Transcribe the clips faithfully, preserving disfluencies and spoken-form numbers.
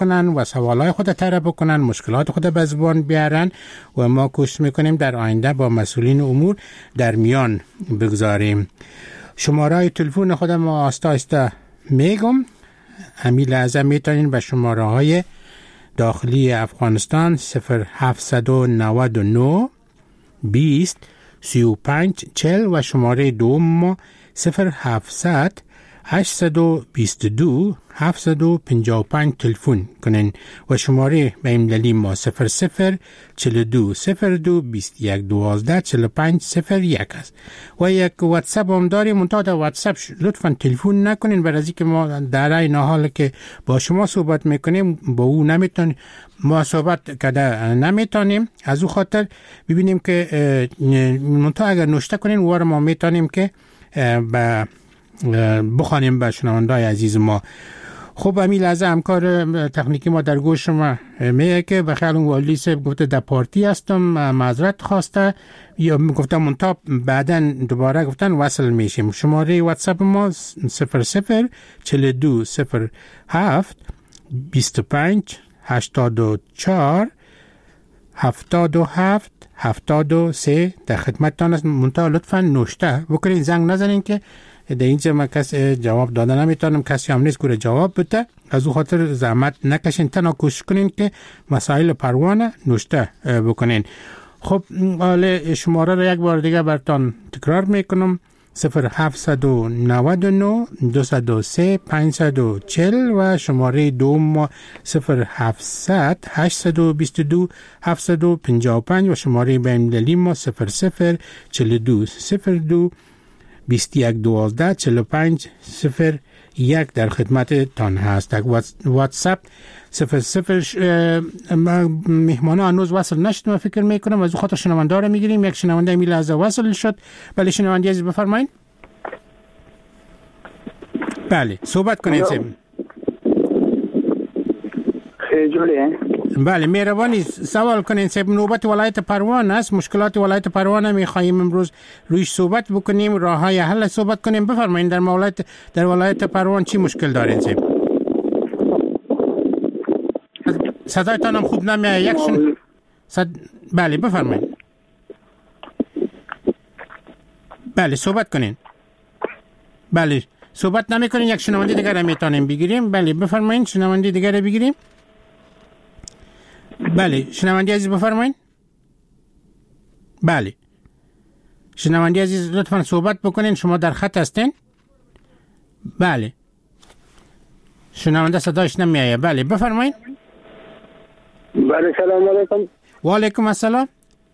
کنن و سوالای خود طرح بکنن، مشکلات خود به زبان بیارن و ما کوشش میکنیم در آینده با مسئولین امور در میان بگذاریم. شماره تلفن خود ما آستا آستا میگم. همین لحظه میتونین به شماره های داخلی افغانستان صفر هفت نه نه بیست سی و پنج چهل و شماره دوم ما صفر هفتصد هشتصد و بیست و دو هفتصد و پنجاه و پنج تلفن کنین و شماره بین‌المللی ما صفر صفر چهل و دو صفر دو بیست و یک دوازده چهل و پنج صفر یک است. و یک واتساپ هم داریم. منتها در واتساپ لطفا تلفن نکنین، برای اینکه ما در این حال که با شما صحبت میکنیم با او نمیتونیم ما صحبت کرده نمیتونیم. از او خاطر ببینیم که منتها اگر نوشته کنین وار ما میتونیم که با بخوانیم به شنونده‌های عزیز ما. خب همین لحظه همکار تکنیکی ما در گوش ما میگه که بخیال اون والی صاحب گفته در پارتی هستم، معذرت خواسته یا گفته منتها بعدا دوباره گفتن وصل میشیم. شماره واتساپ ما صفر صفر چهل و دو صفر هفت بیست و پنج هشتاد و چهار هفتاد و هفت هفتاد و سه در خدمتتان است. منتها لطفا نوشته بکنین، زنگ نزنین که در اینجا من کسی جواب داده نمیتونم، کسی هم نیست که جواب بده. از او خاطر زحمت نکشین، تنها کوشش کنین که مسائل پروانه نوشته بکنین. خب حالا شماره را یک بار دیگه براتون تکرار میکنم صفر هفت نه نه دویست و سه پانصد و چهل و شماره دوم صفر هفتصد هشتصد و بیست و دو هفتصد و پنجاه و پنج و شماره بین‌المللی ما صفر صفر چهل و دو صفر دو بیست و یک دوازده چهل و پنج صفر یک در خدمت تان هست. واتساپ صفر صفر مهمانه هنوز وصل نشد، فکر میکنم از خاطر شنونده رو میگیریم. یک شنونده می لحظه وصل شد. بله شنونده عزیز بفرمایید. بله صحبت کنید سیم. خیلی بله مهربانی سوال کنین سب. نوبت ولایت پروان است، مشکلات ولایت پروان میخواهیم امروز رویش صحبت بکنیم، راه های حل صحبت کنیم. بفرمایید در ولایت در ولایت پروان چی مشکل دارین سب؟ صدایتان هم خوب نمیاد. یک شن... صد... بله بفرمایید. بله صحبت کنین. بله صحبت نمیکنین، یک شنونده دیگر رو میتونیم بگیریم. بله بفرمایید شنونده دیگر رو بگیریم. بله شنونده عزیز بفرمایید. بله شنونده عزیز لطفا صحبت بکنین، شما در خط هستین. بله شنونده صداش نمیآید. بله بفرمایید. بله سلام علیکم. و علیکم السلام.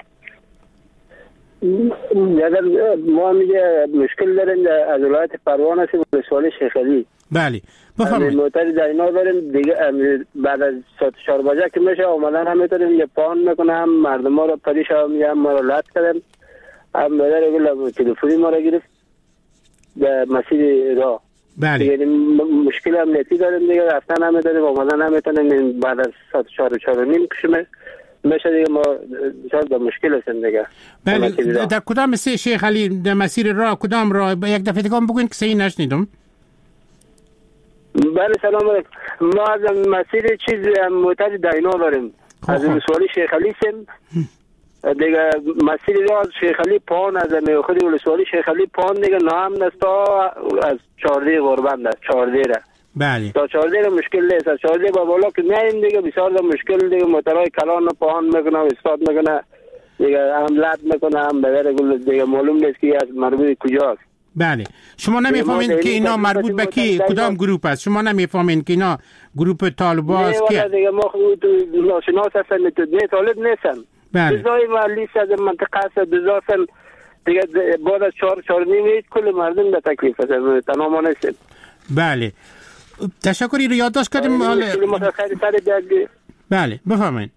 ما میگه مشکل داریم از ولایت پروان هستیم، ولسوالی شیخ علی. بله بفرمایید. موتر در اینا داریم دیگه. بعد از ساعت چهار بجه که میشه اومدن هم میتونیم یه پان میکنم مردم ها رو پریش هم یه هم ما رو لط کردن. هم مدر اگه تلفونی ما رو گرفت به مسیر راه. بله یعنی مشکل امنیتی داریم دیگه، رفتن هم میتونیم اومدن هم میتونیم. بعد از ساعت چهار و چهار و نیم کشمه میشه دیگه ما بسیار در مشکل هستیم دیگه. بله در کدام مسیر شیخ علی در مسیر راه کدام راه؟ یک دفعه دیگه هم بگوین که صحیح نشنیدم. بله سلام علیکم. ما از مسیر چیز موتر داینا داریم. از ولسوالی شیخ علی سیم دیگه مسیر راه از شیخ علی پان، از خود ولسوالی شیخ علی پان دیگه نام نستا از چهارده غربند است. چهارده را بله تا چهارده مشکل نیست. از چهارده با بالا که میایم دیگه بسیار دا مشکل دیگه. موترهای کلان پان میکنه و استاد میکنه دیگه، هم لط میکنه هم بدر گل دیگه. معلوم نیست که از مربوط کجاست. بله شما نمیفهمین که اینا مربوط به کی کدام گروه است؟ شما نمیفهمین که اینا گروه طالباست که نه دیگه ما خود ناشناس هستن، نه طالب نیستن. بله بزای محلی از منطقه است بزاسن دیگه. بعد از چهار چهار نیمه کل مردم به تکلیف هستن، تنها ما نیستیم. بله تشکری رو یادداشت کردیم. بله بفرمایید.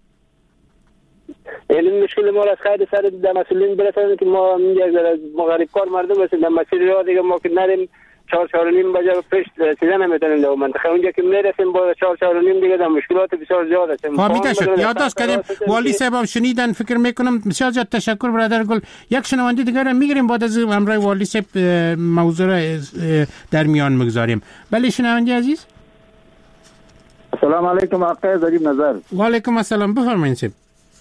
این مشکل ما از خیر سر در مسئولین برسانید که ما یک غریب کار مردم هستیم. در مسیر راه دیگه ما که نریم چهار چهار و نیم بجه پیش رسیدن نمیتونیم در منطقه. اونجا که میرسیم با چهار چهار و نیم دیگه در مشکلات بسیار زیاد هستیم. فهمیده شد، یادداشت کردیم. والی صاحب هم شنیدن فکر میکنم. بسیار زیاد تشکر برادر گل. یک شنونده دیگر هم میگیریم بعد از همراه والی صاحب موضوع در میان میگذاریم. بله شنونده عزیز. السلام علیکم آقای ظریف نظر. و علیکم السلام، بفرمایید سید.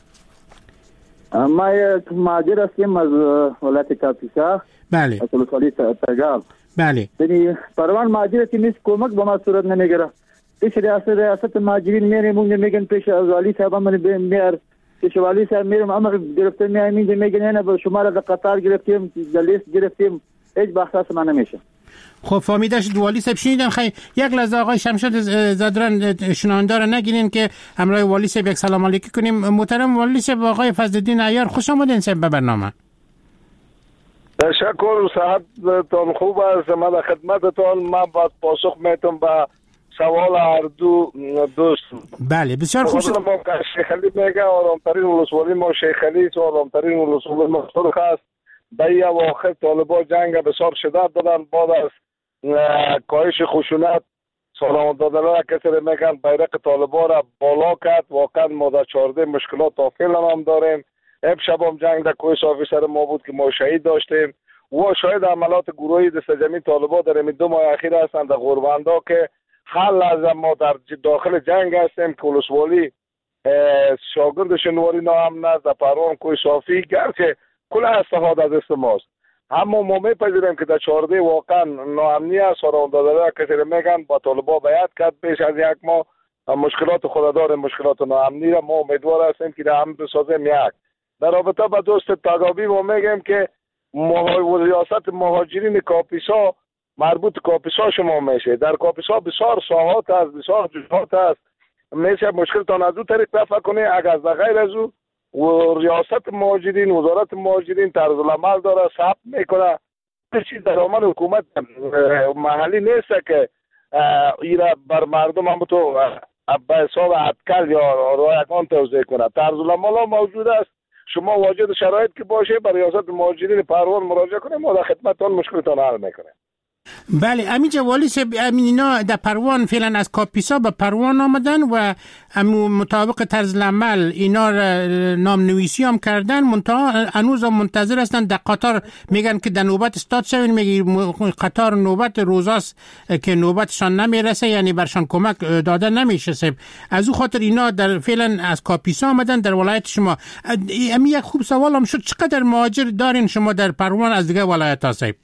ما یک مهاجر هستیم از ولایت کاپیسا. بله. از ولسوالی تگاب. بله. یعنی پروان مهاجرتی نیست، کمک به ما صورت نمیگیره. پیش ریاست ریاست مهاجرین میریم اونجا میگن پیش والی صاحب من میار، پیش والی صاحب میرم اما گرفته میایم اینجا میگن نه به شما را قطار گرفتیم، لیست گرفتیم، هیچ بحث ما نمیشه. خب فهمیده شد والی صاحب شنیدم. خیلی یک لحظه آقای شمشاد زدران شنونده نگیرین که همراه والی صاحب یک سلام علیکی کنیم. محترم والی صاحب، آقای فضل‌الدین عیار خوش آمدین صاحب به برنامه. تشکر، صحتتان خوب است. من در خدمتتان. من باید پاسخ میتونم به سوال هر دو دوست. بله بسیار خوب. ما شیخ علی میگه آرامترین ولسوالی ما شیخ علی است، آرامترین ولسوالی ما سرخ است. در این اواخر طالبان جنگ بسیار شدت دادن. بعد از کاهش خشونت سالمان دادن را کسی میگن بیرق طالبان را بالا کرد. واقعا ما در چهارده مشکلات تا فعلا هم داریم. امشب هم جنگ در کوه صافی سر ما بود که ما شهید داشتیم. و شاید عملات گروهی دست جمعی طالبان در این دو ماه اخیر هستند در غوربندا که هر لحظه ما در داخل جنگ هستیم که ولسوالی شاگرد شنواری نام نه در پروان کوه صافی گرچه کل استفاده از است ماست، اما ما میپذیریم که در چهارده واقعا ناامنی است. سالمان دادن کسی میگن با طالبان بیعت کرد پیش از یک ماه. مشکلات خود داریم، مشکلات ناامنی را ما امیدوار هستیم که در هم بسازیم. یک در رابطه با دوست تگابی ما میگیم که ریاست مهاجرین کاپیسا مربوط کاپیسا شما میشه. در کاپیسا بسیار ساحات است، بسیار جهات است. میشه مشکلتان از او طریق رفع کنه. اگر از غیر از او و ریاست مهاجرین، وزارت مهاجرین طرز العمل داره، ثبت میکنه. چیز در عمل حکومت محلی نیست که ایرا بر مردم هم تو به حساب اتکل یا رایگان توزیع کنه. طرز العمل ها موجود است. شما واجد شرایط که باشه بر ریاست مهاجرین پروان مراجعه کنه، ما در خدمتتان مشکلتان حل میکنه. بله امینجا والی صاحب، اینا در پروان فعلا از کاپیسا به پروان آمدن و مطابق طرز العمل اینا نام نویسی هم کردن، منتها هنوز منتظر هستن. در قطار میگن که در نوبت استاد شوین. میگی قطار نوبت روزاست که نوبتشان نمیرسه، یعنی برشان کمک داده نمیشه صاحب. از او خاطر اینا در فعلا از کاپیسا آمدن در ولایت شما. امی یک خوب سوال هم شد، چقدر مهاجر دارین شما در پروان از دیگه ولایت ها صاحب؟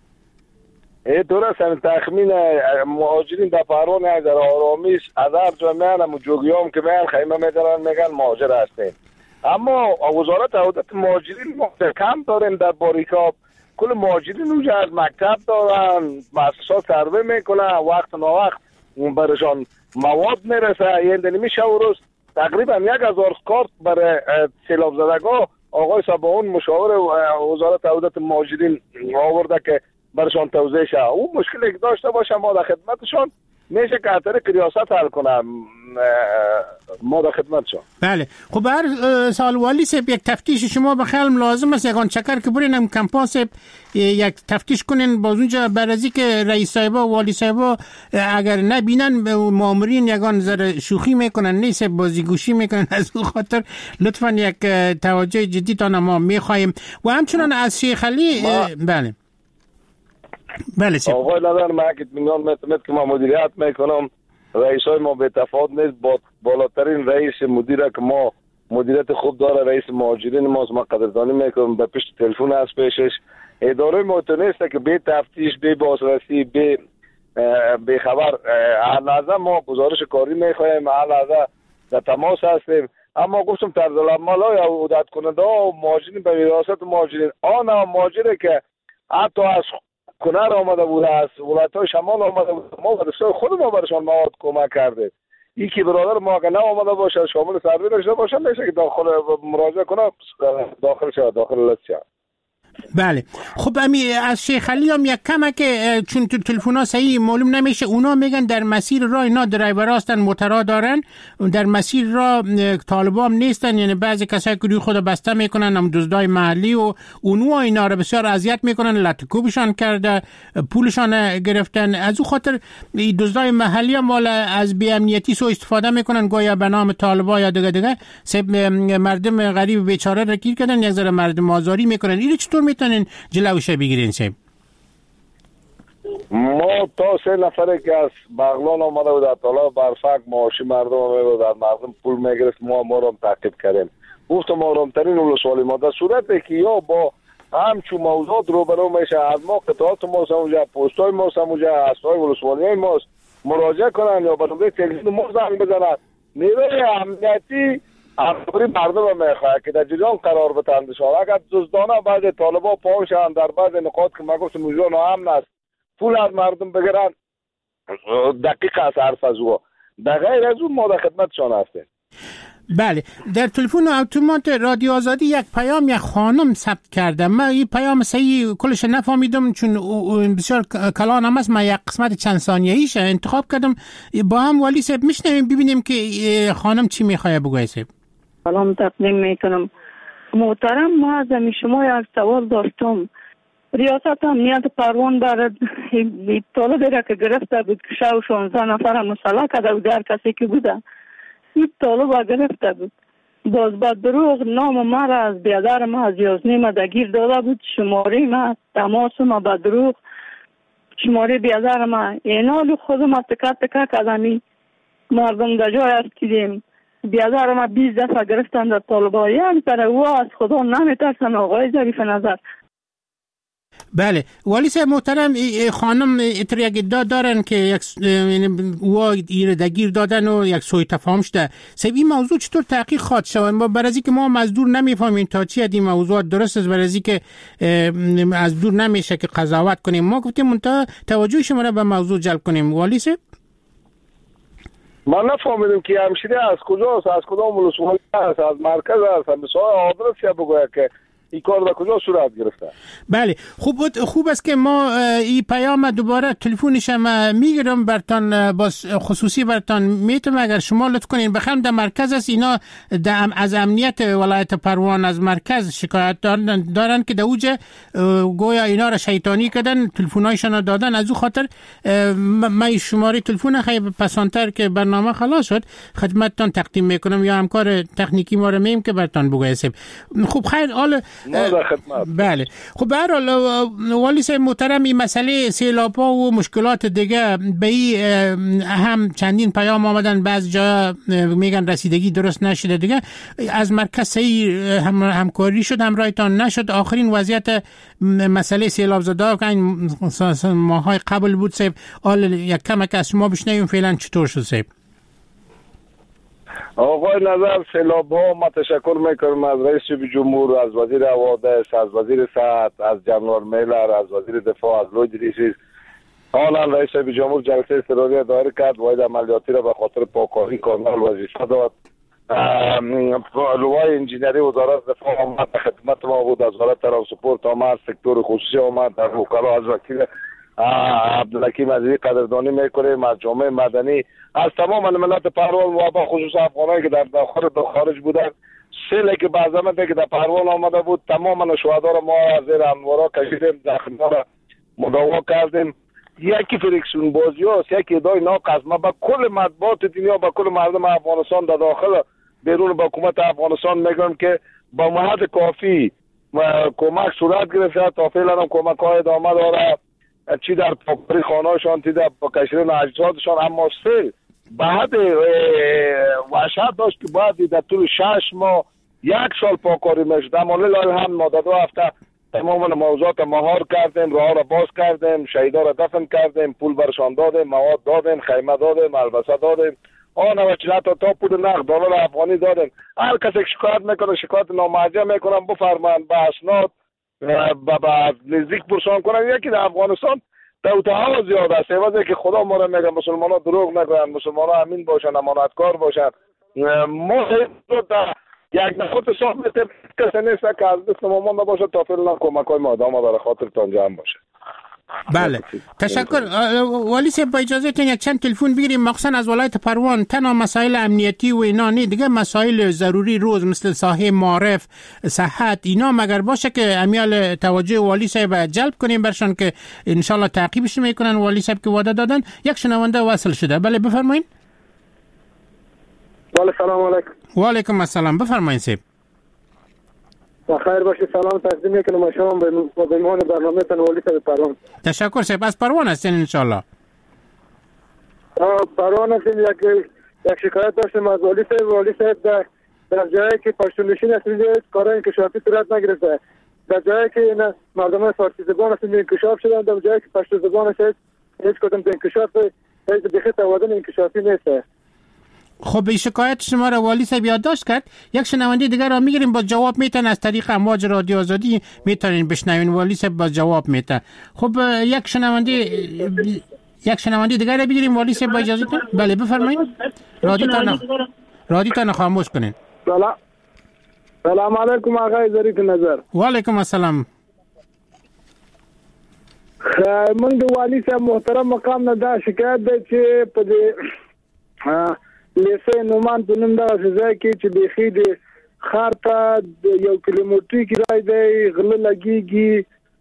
ای درست هم تخمین مهاجرین در پروان در آرامیش از هر جا میان هم جوگی هم که میان خیمه میدارن میگن مهاجر هستیم. اما وزارت عودت مهاجرین کم داریم در باریکاب. کل مهاجرین اونجا از مکتب دارن، مؤسسات سروه میکنن، وقت نا وقت برشان مواد میرسه. یعنی میشه و روز تقریبا یک هزار کارت برای سیلاب زدگاه آقای سباون مشاور وزارت عودت مهاجرین آورده که برشان توزیع شه. او مشکلی که داشته باشه ما در خدمتشان میشه که طریق ریاست حل کنم. ما در خدمتشان. بله خب هر سال والی صاحب یک تفتیش شما به خیال لازم است. یکان چکر که برین هم کمپاس یک تفتیش کنین باز اونجا برازی که رئیس صاحبا والی صاحبا اگر نبینن مامورین یکان زر شوخی میکنن، نیست بازی گوشی میکنن. از اون خاطر لطفا یک توجه جدی تان ما میخواهیم. و همچنان از شیخ علی بله بله سیب. آقای نظر من که اطمینان میتونید که ما مدیریت میکنم. رئیس های ما به تفاوت نیست. با بالاترین رئیس مدیره که ما مدیریت خوب داره رئیس مهاجرین ماست. ما قدردانی میکنم. به پیش تلفن از پیشش اداره ما تو نیست که به تفتیش به بازرسی به به خبر هر لحظه ما گزارش کاری میخوایم، هر لحظه در تماس هستیم. اما گفتم طرز العمل های عودت کننده ها و مهاجرین به ریاست مهاجرین آن مهاجره که حتی از کنار آمده بوده، از ولایت‌های شمال آمده بوده، ما برای خود ما برشان مواد کمک کرده. یکی برادر ما اگه نه آمده باشه شامل سروی داشته باشه میشه که داخل مراجعه کنه داخل شد داخل لست شد. بله خب امی از شیخ علی هم یک کمه که چون تو تلفن ها صحیح معلوم نمیشه. اونا میگن در مسیر راه اینا درایور هستن، موترها دارن در مسیر راه طالبا هم نیستن. یعنی بعضی کسایی که روی خود بسته میکنن، هم دزدای محلی و اونو اینا رو بسیار اذیت میکنن، لطکوبشان کرده، پولشان گرفتن. از او خاطر دزدای محلی هم والا از بی امنیتی سو استفاده میکنن، گویا به نام طالبا یا دیگه دیگه سب مردم غریب بیچاره را گیر کردن، یک ذره مردم آزاری میکنن. این چطور میتونین جلوش بگیرین صاحب؟ ما تا سه نفره که از بغلان آمده بود اطلاع برفک معاشی مردم میبود، در مردم پول میگرفت، ما ما رو تعقیب کردیم. گفتم آرامترین ولسوالی ما در صورتی که یا با همچون موضوعات روبرو میشه، از ما قطعات ما سموجه، پستای ما سموجه، اسبای ولسوالی ما مراجعه کنن یا به نوبه تلویزیون ما زنگ بزنن. نیروی امنیتی همکاری مردم میخواد که در جریان قرار بتندشان. اگر دزدانه بعض طالبا پاوشن در بعض نقاط که ما گفتم موضوع ناامن است پول از مردم بگیرن، دقیق است حرف از او. در غیر از اون ما در خدمتشان هستیم. بله، در تلفن اتومات رادیو آزادی یک پیام یک خانم ثبت کردم. من این پیام صحیح کلش نفهمیدم چون بسیار کلان هم است. من یک قسمت چند ثانیه‌ایش انتخاب کردم. با هم والی صاحب میشنویم ببینیم که خانم چی میخواد بگه. صاحب سلام تقدیم میکنم. محترم، ما از شما یک سوال داشتم. ریاست امنیت پروان برای طالب را که گرفته بود که شو شانزده نفر مسلح کرده بود، هر کسی که بوده این طالب را گرفته بود. باز با دروغ نام ما را از بیادر ما از یازنی ما دگیر داده بود، شماره ما تماس ما با دروغ شماره بیادر ما اینال خود ما تکه تکه کدمی مردم در جای است کدیم. بیادر ما بیست دفعه گرفتن در طالبا. یعنی پر او از خدا نمیترسن. آقای ظریف نظر. بله والی صاحب محترم، خانم اتر یک ادعا دارن که یک او ایر دگیر دادن و یک سوی تفاهم شده. صاحب این موضوع چطور تحقیق خواهد شود؟ برای اینکه ما مزدور نمیفهمیم تا چی این موضوع درست است، برای اینکه از دور نمیشه که قضاوت کنیم. ما گفتیم منتها توجه شما را به موضوع جلب کنیم. والی صاحب ما نفهمیدیم که همشیره از کجاست، از کدام ولسوالی است، از مرکز است، بسیار آدرس یا بگوید که این کار در کجا صورت گرفته. بله خوب خوب است که ما این پیام دوباره تلفنش هم میگیرم برتان، باز خصوصی برتان میتونم اگر شما لطف کنین. بخرم در مرکز است اینا از امنیت ولایت پروان از مرکز شکایت دارن, دارن که در اوجه گویا اینا را شیطانی کردن، تلفنایشان دادن. از او خاطر من شماره تلفن خیلی پسانتر که برنامه خلاص شد خدمتتان تقدیم میکنم یا همکار تکنیکی ما رو میم که برتان بگوید. خوب خیر حال بله. خب به هر حال والی صاحب محترم این مسئله سیلاب‌ها و مشکلات دیگه به این هم چندین پیام آمدن، بعض جا میگن رسیدگی درست نشده دیگه. از مرکز صحیح هم همکاری شد همراهتان نشد. آخرین وضعیت مسئله سیلاب زده که این ماهای قبل بود صاحب، حال یک کمک از شما بشنویم فعلا چطور شد صاحب؟ آقای نظر سیلاب ها ما تشکر میکنم از رئیس جمهور، از وزیر حوادث، از وزیر صحت، از جنرال میلر، از وزیر دفاع، از لوی دریسیس. حالا رئیس جمهور جلسه اضطراری دایر کرد، واحد عملیاتی را به خاطر پاکاری کانال وظیفه داد. لوای انجینری وزارت دفاع آمد خدمت ما بود، از وزارت ترانسپورت آمد، سکتور خصوصی آمد، در وکلا از وکیل عبدالحکیم عزیزی قدردانی میکنیم، از جامعه مدنی، از تمام ملت پروان و با خصوص افغانایی که در داخل و خارج بودن. سیلی که بعض زمانی که در پروان آمده بود تمام شهدا را ما از زیر انوارا کشیدیم، زخمی‌ها را مداوا کردیم. یکی فریکسیون بازی هست، یکی ادعای ناق است. ما با کل مطبوعات دنیا، با کل مردم افغانستان در داخل بیرون با حکومت افغانستان میگم که با مهد کافی کمک صورت گرفته. تا فعلا هم کمک های ادامه داره، چی در پاکاری خانه‌شان، چی در کشیدن اجسادشان. اما سیل به حد وحشت داشت که باید در طول شش ماه یک سال پاکاری میشد. اما لله هم ما در دو هفته تمام موضوعات مهار کردیم، راه را باز کردیم، شهیدا را دفن کردیم، پول برشان دادیم، مواد دادیم، خیمه دادیم، البسه دادیم، آن و چند تا تا پول نقد دلار افغانی دادیم. هر کسی شکایت میکنه، شکایت نامرجع میکنن، بفرمایند به اسناد با نزدیک پرسان کنن. یکی در افغانستان دوتا ها زیاد است. واسه که خدا ما را میگه مسلمان ها دروغ نگوین، مسلمان ها امین باشن، امانتکار باشن. ما در یک نخوت صاحب میتیم کسی نیست که از دست ما مانده باشه تا فعلا کمک های ما ادامه برای خاطرتان جمع باشه. بله تشکر. والی صاحب با اجازهتون یک چند تلفن بگیریم، مخصوصا از ولایت پروان. تنها مسائل امنیتی و اینا نه، دیگه مسائل ضروری روز مثل صحه، معرف، صحت اینا مگر باشه که امیال توجه والی صاحب جلب کنیم برشان که انشالله تعقیبش میکنن. والی صاحب که وعده دادن. یک شنونده وصل شده. بله بفرمایید. بله سلام علیکم. و علیکم السلام. بفرمایید صاحب. بخیر باشید. سلام تقدیم میکنم شما به مهمان برنامه تان والی صاحب پروان. تشکر صاحب. از پروان هستین ان شاء الله؟ پروان هستیم. یک یک شکایت داشتم از والی صاحب. والی صاحب در در جایی که پشتونشین هستید کارهای انکشافی صورت نگرفته. در جایی که اینا مردم فارسی زبان هستند انکشاف شدن، در جایی که پشتو زبان هست هیچ کدام انکشاف هیچ بخیر توادن انکشافی نیست. خب به شکایت شما را والی صاحب یادداشت کرد. یک شنونده دیگر را میگیریم با جواب میتن از طریق امواج رادیو آزادی میتونین بشنوین. والی صاحب با جواب میتن. خب یک شنونده یک شنونده دیگر را بگیریم والی صاحب با اجازه. بله بفرمایید. رادیو تان رادیو تان خاموش کنین. سلام سلام علیکم آقای ظریف نظر. و علیکم السلام. من د والی صاحب محترم مقام نه دا شکایت ده چې په دې لیسه نومان په نوم دغه ځای کې چې بیخي د ښار ته یو کیلومتري کرای دی غله لګېږي.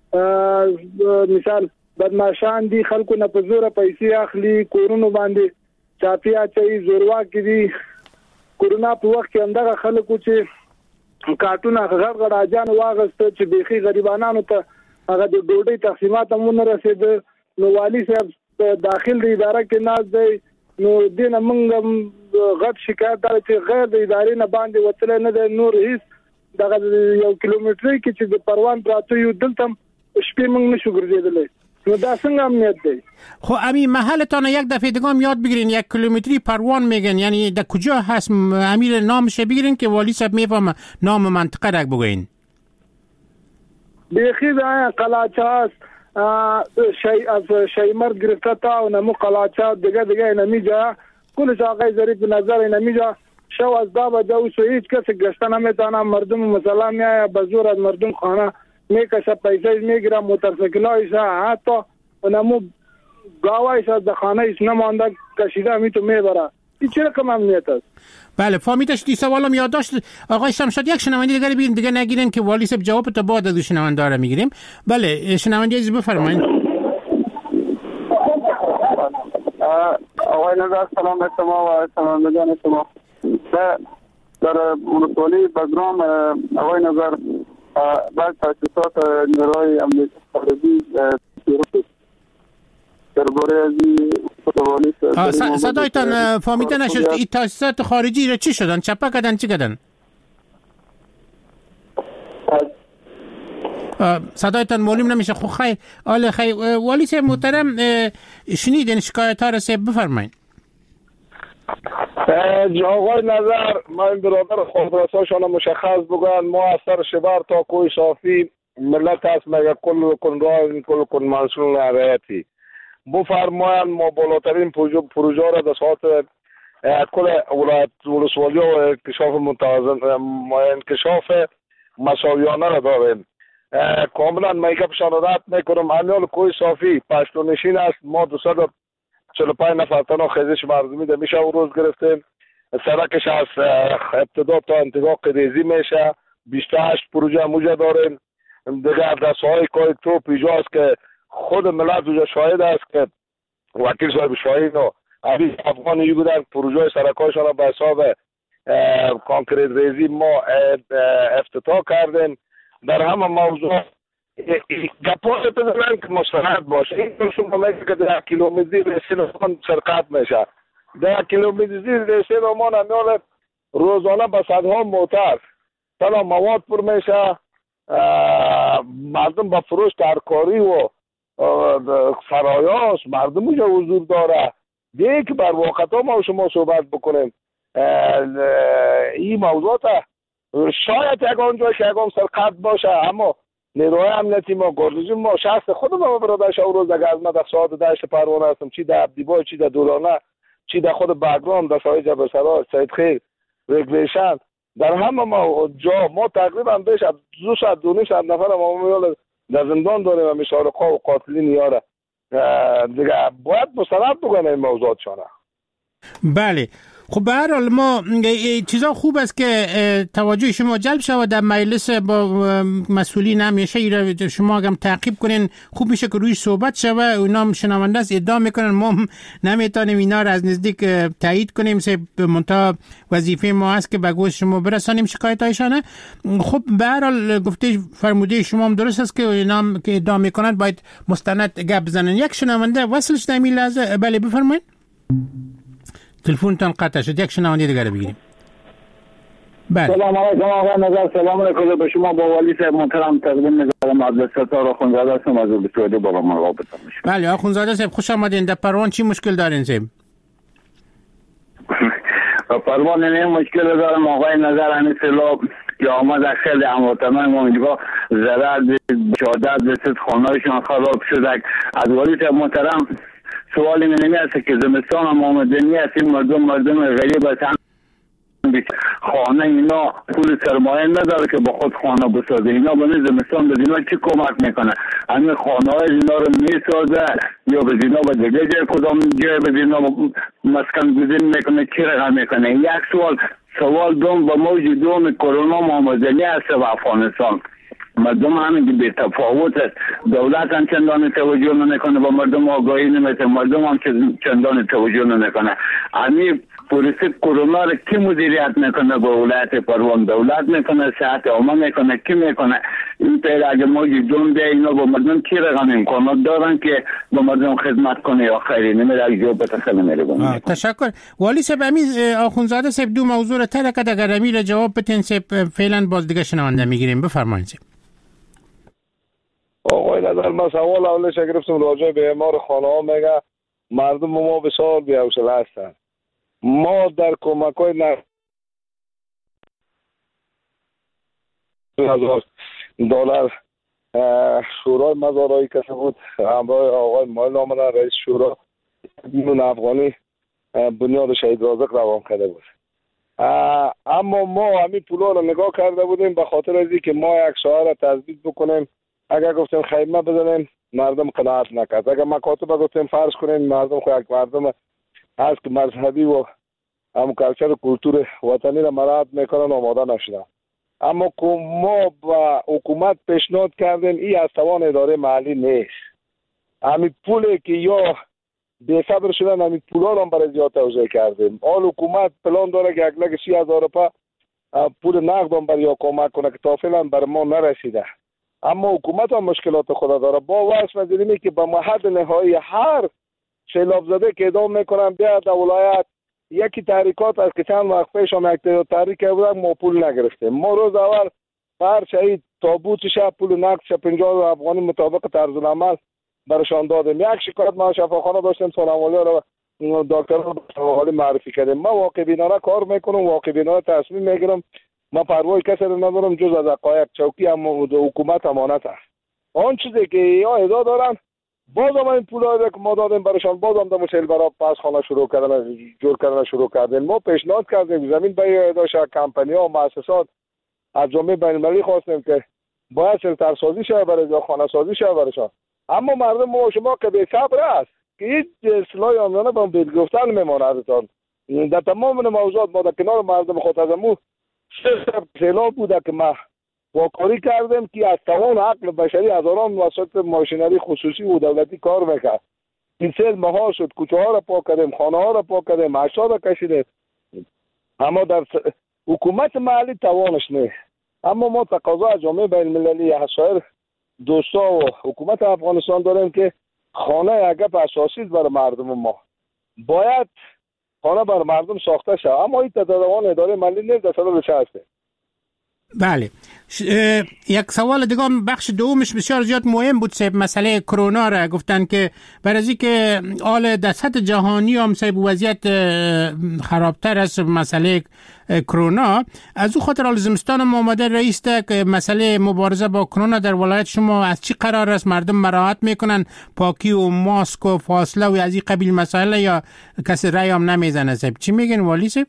مثال بدماشان دي، خلکو نه په زوره پیسې اخلي، کورونو باندې چاپی اچوي، زورواکي دي. کورونا په وخت کې همدغه خلکو چې کارټونه غړ غړ اجان واغسته چې بیخي غریبانو ته هغه د ډوډۍ تقسیمات هم نه رسېده. نو والی صاحب داخل د اداره کې ناز دی. نو دې نه موږ غټ شکایت دا چې غیر د ادارې نه باندې وتلی نه دی. نور هیڅ دغه یو کیلومتري کې چې د پروان پراته یو دلته شپې موږ نشو ګرځېدلی. نو دا څنګه امنیت دی؟ خب امی محلتان یک دفعه دیگه هم یاد بگیرین. یک کیلومتری پروان میگن، یعنی در کجا هست؟ امیر نامش بگیرین که والی صاحب میفهمه نام منطقه را بگوین. بیخی دا قلاچه هست، شی از شیمرد گرفته تا و نمو قلاچه دیگه دیگه نمیجا کلش آقای ظریف نظر نمیجا. شو از دا بجا و سو هیچ کسی گشته نمیتانه. مردم مثلا میایه بزور از مردم خانه میکشه، پیسه میگیره، موترسیکل هایشه، حتی و نمو گاوایش از خانه ایش نمانده کشیده همی تو میبره. این چه رقم امنیت است؟ بله فهمیدش. دی سوالم یادداشت آقای شمشاد. یک شنونده دیگه بگیریم دیگه نگیرین که والی صاحب جواب تا بعد از شنونده رو میگیریم. بله شنونده عزیز بفرمایید. آقای نظر سلام به شما و شنوندگان شما. در ولسوالی بگرام آقای نظر بعد تاسیسات نیروی امنیت خارجی صدایتان فهمیده نشد. این تاسیسات خارجی را چی شدن؟ چپا کردن چی کردن؟ صدایتان معلوم نمیشه. خب خیر آله خیر. والی صاحب محترم شنیدین شکایت ها را صاحب بفرمایید. آقای نظر من برادر خودرساشان مشخص بگن ما از سر شبر تا کوی صافی ملت هست مگه کل کن راه کل کن مسئول رعیتی بفرمایند ما بالاترین پروژه را در ساعت کل ولایت ولسوالی و انکشاف متوازن انکشاف مساویانه را داریم. کاملا میگم رد میکنم. امیال کوی صافی پشتونشین است. ما دوصد و چهل و پنج نفر تنها خیزش مردمی در میشه و روز گرفتیم. سرکش از ابتدا تا انتقال قدیزی میشه. بیست و هشت پروژه موجه داریم. دیگر دسته های کاری تو پیجا است که خود ملت دوجا شاهد است که وکیل صاحب شاهد و عبیز افغانی بودن پروژه سرکایشان را به حساب کانکریت ریزی ما افتتاح کردیم. در همه موضوع گپاس بزنن که مستند باشه. این شما میگه که در کیلومتری ریسین خان سرقت میشه. در کیلومتری ریسین ما نمیال روزانه به صدها موتر تلا مواد پر میشه. مردم با فروش ترکاری و فرایاس مردم اونجا حضور داره. دیگه که بر واقعا ما شما صحبت بکنیم این موضوعات شاید یکان جای که یکان سرقت باشه، اما نیروهای امنیتی ما گردوزی ما شخص خود ما برادرش او روز اگر از ما در ساعت دشت پروانه هستم، چی در عبدیبای، چی در دورانه، چی در خود بگرام، در سایه جبرسرا، سید خیر، رگویشن، در همه ما جا ما تقریبا بیش از دو ساعت دو نیم ساعت نفر ما میال در زندان داریم و میشارقا و قاتلین یاره دیگه باید مستند بکنه این موضوعات شانه. بله خب به هر حال ما چیزا خوب است که توجه شما جلب شود در مجلس با مسئولین همیشه ایره شما هم تعقیب کنین خوب میشه که رویش صحبت شود. اونا شنونده است ادعا میکنن ما نمیتونیم اینا را از نزدیک تایید کنیم، سه منتها وظیفه ما است که به گوش شما برسانیم شکایت هایشانه. خب به هر حال گفته فرموده شما هم درست است که اینا که ادعا میکنند باید مستند گپ بزنن. یک شنونده وصلش در این لحظه. بله بفرمایید. تلفنتان قطع شد، یک شنونده دیگه بگیریم. بله. سلام علیکم آقای نظر، سلام علیکم به شما با والی صاحب محترم تقدیم می‌کنم. عبدالستار آخوندزاده هستم از بسیاری بالا مرغاب بتم. بله آخوندزاده صاحب خوش آمدین. در پروان چی مشکل دارین صاحب؟ پروان نه مشکل دارم آقای نظر، همین سیلاب که آمد از خیلی هموطنان ما اینجا ضرر شهادت رسید، خانه‌هایشان خراب شد. از والی صاحب محترم سوالی من نمی است که زمستان هم آمده نیست، این مردم مردم غریب هستند، خانه اینا پول سرمایه نداره که با خود خانه بسازه. اینا به زمستان به اینا چی کمک میکنه؟ همین خانه های اینا رو میسازه یا به اینا به دیگه جای کدام جای به اینا مسکن گزین میکنه، چی رقم میکنه؟ یک سوال. سوال دوم، با موج دوم کرونا آمدنی است و افغانستان مردم همین بی تفاوت است. دولت هم چندان توجه نمیکنه، با مردم آگاهی نمیده، مردم هم چندان توجه نمیکنه. همین پروسه کرونا رو کی مدیریت میکنه؟ با ولایت پروان دولت میکنه، صحت عامه میکنه، کی میکنه؟ این پیر اگه موج دوم بیا اینا با مردم کی رقم امکانات دارن که با مردم خدمت کنه یا خیلی نمیده؟ اگه جواب بتخیل میره. تشکر. والی صاحب امیز آخوندزاده صاحب دو موضوع رو ترک کرد، اگر امیر جواب بتین صاحب فعلا باز دیگه شنونده میگیریم. بفرمایید صاحب. آقای نظر من سوال اولش گرفتم راجع به اعمار خانه ها. میگه مردم ما بسیار بی‌حوصله هستند. ما در کمک های نفت هزار دلار شورای مزارایی کسی بود همراه آقای مایل آمدن رئیس شورا میلیون افغانی بنیاد شهید رازق روان کرده بود. اما ما همین پولا رو نگاه کرده بودیم به خاطر از اینکه ما یک شهر را تثبیت بکنیم. اگر گفتیم خیمه بزنیم مردم قناعت نکرد، اگر مکاتب گفتیم فرض کنیم مردم خو یک مردم هست که مذهبی و هم کلچر و کلتور وطنی را مراعات میکنن آماده نشدن. اما ما با حکومت پیشنهاد کردیم این از توان اداره محلی نیست. همین پولی که یا بی صبر شدن همین پولا را هم برای زیاد توزیع کردیم. حال حکومت پلان داره که یک لک سی هزار روپا پول نقد هم برای کمک کنه که تا فعلا بر ما نرسیده. اما حکومت هم مشکلات خود داره. با وصف نظریمی که به محد نهایی هر سیلاب زده که ادام میکنن بیا در ولایت یکی تحریکات از که چند وقت پیش هم یک تحریک بودن ما پول نگرفتیم. ما روز اول هر شهید تابوتش پول نقدش پنجاه افغانی مطابق طرز العمل برشان دادیم. یک شکایت ما شفاخانه داشتیم سلامالی رو دکتر رو معرفی کردیم. ما واقع بینانه کار میکنم، واقع بینانه تصمیم میگیرم. ما پروای کسی رو ندارم جز از حقایق. چوکی هم حکومت امانت است. آن چیزی که یا ادا دارن باز هم این پولایی که ما دادیم برشان باز هم در سیل برای پس خانه شروع کردن جور کردن شروع کردن. ما پیشنهاد کردیم زمین به داشت کمپانی ها و مؤسسات از جامعه بین المللی خواستیم که باید سلطر سازی شه برای خانه سازی شه برشان. اما مردم ما شما که به صبر است که هیچ اصلاحی آمدانه به بیل گفتن میماند. در تمام موضوعات ما در کنار مردم خود از امو سیلاب بوده که ما واکاری کردیم که از توان عقل بشری هزاران وسایل ماشینری خصوصی و دولتی کار میکرد. این سیل مهار شد، کوچه ها را پاک کردیم، خانه ها را پاک کردیم، اشیا را کشیدیم. اما در حکومت محلی توانش نیست. اما ما تقاضا از جامعه بین المللی سایر دوستا و حکومت افغانستان داریم که خانه یک گپ اساسی برای مردم ما باید خانه بر مردم ساخته شد. اما این توان اداره محلی نیست. در سال چه هسته؟ بله. یک سوال دیگه بخش دومش بسیار زیاد مهم بود صاحب، مسئله کرونا را گفتن که برای که حال در سطح جهانی هم صاحب وضعیت خرابتر است مسئله کرونا. از او خاطر حال زمستان هم آمده رئیس که مسئله مبارزه با کرونا در ولایت شما از چی قرار است؟ مردم مراعات میکنن پاکی و ماسک و فاصله و از این قبیل مسائل یا کسی رأی هم نمیزنه صاحب؟ چی میگن والی صاحب؟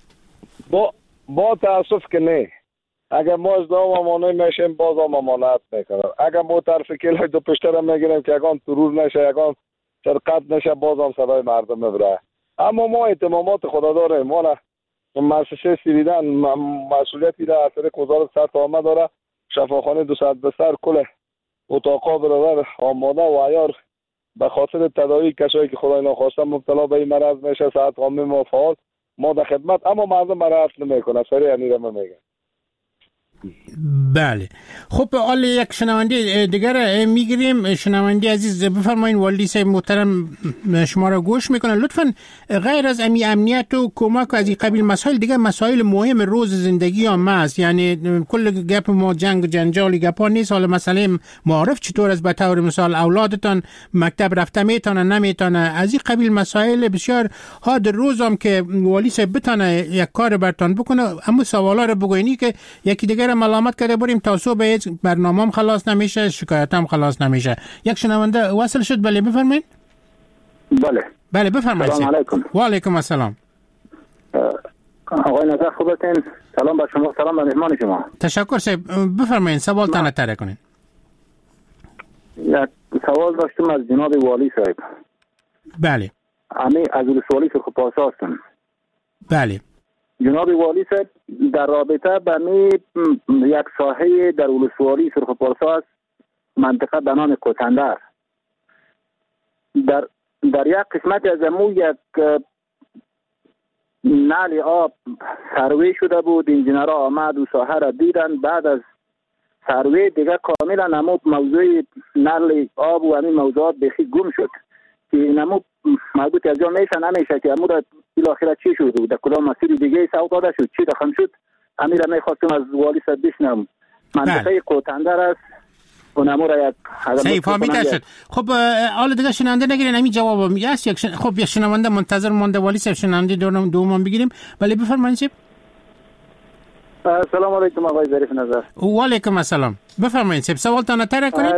با با تاسف که نه. اگر ما از دام امانه میشیم باز هم امانت میکنن. اگر ما طرف کلای دو پشتر میگیریم که یکان ترور نشه یکان سرقت نشه باز هم صدای مردم میبره. اما ما اعتمامات خدا داره. ما را مؤسسه سیریدن مسئولیتی را از طریق وزارت صحت عامه داره. شفاخانه دو صد بستر کل اتاقا برابر آماده و عیار به خاطر تداوی کسایی که خدای ناخواسته مبتلا به این مرض میشه. صحت عامه ما فعال، ما در خدمت، اما مردم را رفت نمیکنه. سریع نیره ما میگه. بله خب حالا یک شنونده دیگر میگیریم. شنونده عزیز بفرمایید. والدی صاحب محترم شما را گوش میکنن. لطفاً غیر از امی امنیت و کمک از این قبیل مسائل دیگه، مسائل مهم روز زندگی هم است. یعنی کل گپ ما جنگ و جنجال گپا نیست. حالا مسئله معارف چطور از به طور مثال اولادتان مکتب رفته میتونه نمیتونه، از این قبیل مسائل بسیار ها در روز هم که والی صاحب بتونه یک کار برتان بکنه. اما سوالا رو بگوینی که یکی دیگر ملامت کرده بریم تا صبح برنامه‌ام خلاص نمیشه، شکایتام خلاص نمیشه. یک شنونده وصل شد. بله بفرمایید. بله بله بفرمایید. سلام علیکم. و علیکم السلام. آقای نظر خوبتین؟ سلام به شما، سلام به مهمان شما. تشکر صاحب. بفرمایید سوال تان طرح کنین. یک سوال داشتم از جناب والی صاحب. بله. امی از ولسوالی سرخپارسا هستم. بله. جناب والی صاحب در رابطه به می یک ساحه در ولسوالی سرخپارسا است، منطقه به نام کوتندر. در در یک قسمت از امو یک نل آب سروی شده بود. انجینرها آمد و ساحه را دیدن. بعد از سروی دیگه کاملا امو موضوع نل آب و همین موضوعات بخی گم شد که اینمو مربوط از جا میشه نمیشه که امو را بالاخره چی شد، در کدام مسیر دیگه سوق داده شد، چی دخم شد. امیر را میخواستم از والی صاحب بشنوم. منطقه کوتندر است. اونمو را یک صحیح فهمیده شد. خب حالا دیگه شنونده نگیرین، همین جواب میاد. یک شن... خب یک شنونده منتظر مونده. والی صاحب شنونده دوم دوم بگیریم. ولی بفرمایید صاحب. سلام علیکم آقای ظریف نظر. و علیکم السلام. بفرمایید صاحب سوالتان طرح کنید.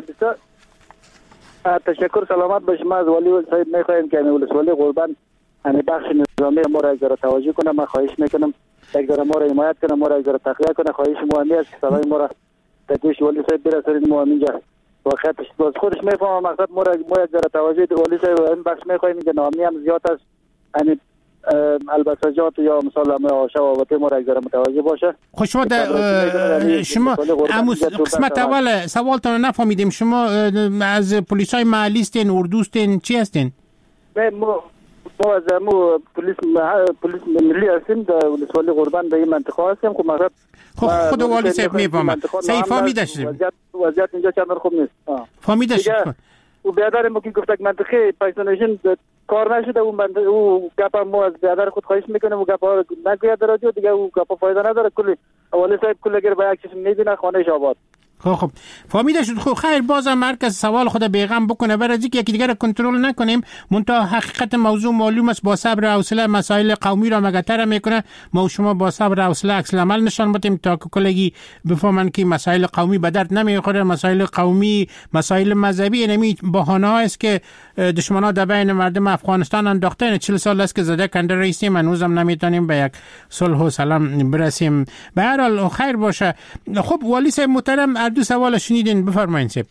تشکر، سلامت باشید. ما از والی صاحب میخوایم که ولسوالی قربان همین بخش نظامی ما را یک ذره توجه کنه. من خواهش میکنم یک ذره ما را حمایت کنه، ما را یک ذره تقویت کنه. خواهش مهمی است که صدای ما را در گوش والی صاحب برسونید. ما همینجا واقعیتش باز خودش میفهمه مقصد ما را ما یک ذره توجه والی صاحب این بخش میخوایم که نامی هم زیاد است. یعنی البته جات یا مثلا ما آشا و وقتی ما را یک ذره متوجه باشه. خب شما در شما امروز قسمت اول سوالتون نفهمیدیم. شما از پلیسای محلی هستین، اردوستین، چی هستین؟ ما ما از مو پلیس پلیس ملی هستیم در ولسوالی قربان به این منطقه هستیم. خب مثلا خب خود والی صاحب میفهمه. صحیح فهمیده شد. وضعیت وضعیت اینجا چند خوب نیست. فهمیده شد. و بیادر ما که گفت منطقه پایسونیشن کار نشده اون بنده او گپا ما از بیادر خود خواهش میکنیم و گپا نگوید در رادیو دیگه او گپا فایده نداره. کلی والی صاحب کل اگر با یک چیز میبینه خانهش آباد. خب خب فهمیده شد. خب خیر بازم مرکز سوال خود بیغم بکنه برای اینکه یکی دیگه را کنترل نکنیم. منتها حقیقت موضوع معلوم است. با صبر و حوصله مسائل قومی را مگتر میکنه. ما و شما با صبر و حوصله عکس العمل نشان بدیم تا که کلگی بفهمن که مسائل قومی به درد نمیخوره. مسائل قومی، مسائل مذهبی نمی بهانه است که دشمنا در بین مردم افغانستان انداخته. چهل سال است که زده کنده رئیسیم، هنوزم نمیتونیم به یک صلح و سلام برسیم. به هر حال خیر باشه. خب والی صاحب محترم دو سوال شنیدین، بفرمایید صاحب.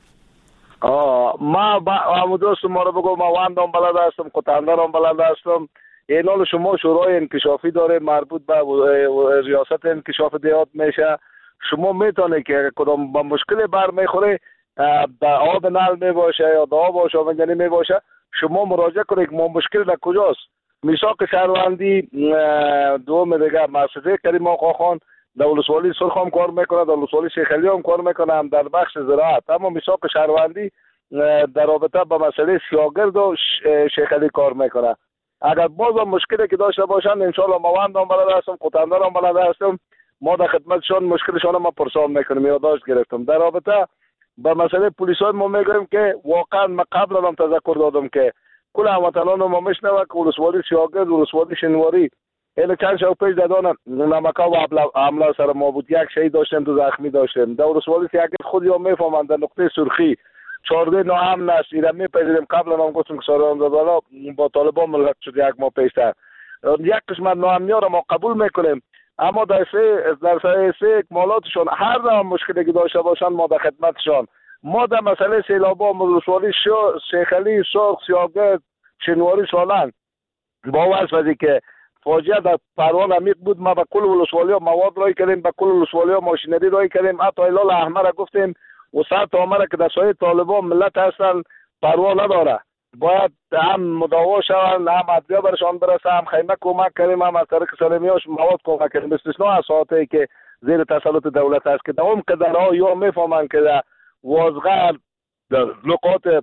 آه ما با همون دوست ما رو بگو. ما واندام بلد هستم، قطندرم بلد هستم. این حال شما شورای انکشافی داره مربوط به ریاست انکشاف دیات میشه. شما میتونه که کدام با مشکل بر میخوره در آب نل میباشه یا در آب آشامیدنی میباشه، شما مراجعه کنید. ما مشکل در کجاست؟ میثاق شهروندی دوم دیگه مؤسسه کریم آقا خان در ولسوالی سرخ هم کار میکنه، در ولسوالی شیخ علی هم کار میکنه، هم در بخش زراعت. اما میثاق شهروندی در رابطه با مسئله سیاگرد و شیخ علی کار میکنه. اگر باز هم مشکلی که داشته باشن انشالله موند هم بلد هستم، قطندر هم بلد هستم، ما در خدمتشان مشکلشان ما پرسان میکنیم. یادداشت گرفتم در رابطه با مسئله پلیسای ما میگویم که واقعا ما قبلا هم تذکر دادم که کل هموطنان ما میشنوه که ولسوالی سیاگرد و ولسوالی شنواری این چند شب پیش دادن نمکا و حمله سر ما بود. یک شهید داشتیم، دو زخمی داشتیم. در ولسوالی سیاگرد خود یا میفهمند در نقطه سرخی چارده ناامن است. اینا میپذیریم. قبلا هم گفتم که ساران زدالا با طالبان ملحق شد یک ماه پیشتر. یک قسمت ناامنی را ما قبول میکنیم، اما در سه در سه, سه اکمالاتشون هر نوع مشکلی که داشته باشن ما در خدمتشان. ما در مسئله سیلابا ولسوالی شیخ علی، سرخ، سیاگرد، شنواری، سالنگ با واسه که فاجعه در پروان عمیق بود. ما به کل ولسوالی ها مواد رای کردیم، به کل ولسوالی ها ماشینری رای کردیم، حتی هلال احمر گفتیم و ساعت آمده که در سایه طالبان ملت هستن پروان نداره، باید هم مداوا شوند، هم عدلیه برشان برسه، هم خیمه کمک کردیم، هم از طریق سرمیاش مواد کمک کردیم، استثناء از ساعتی که زیر تسلط دولت است که دوام قدرها یا میفهمند که در وازغر در نقاط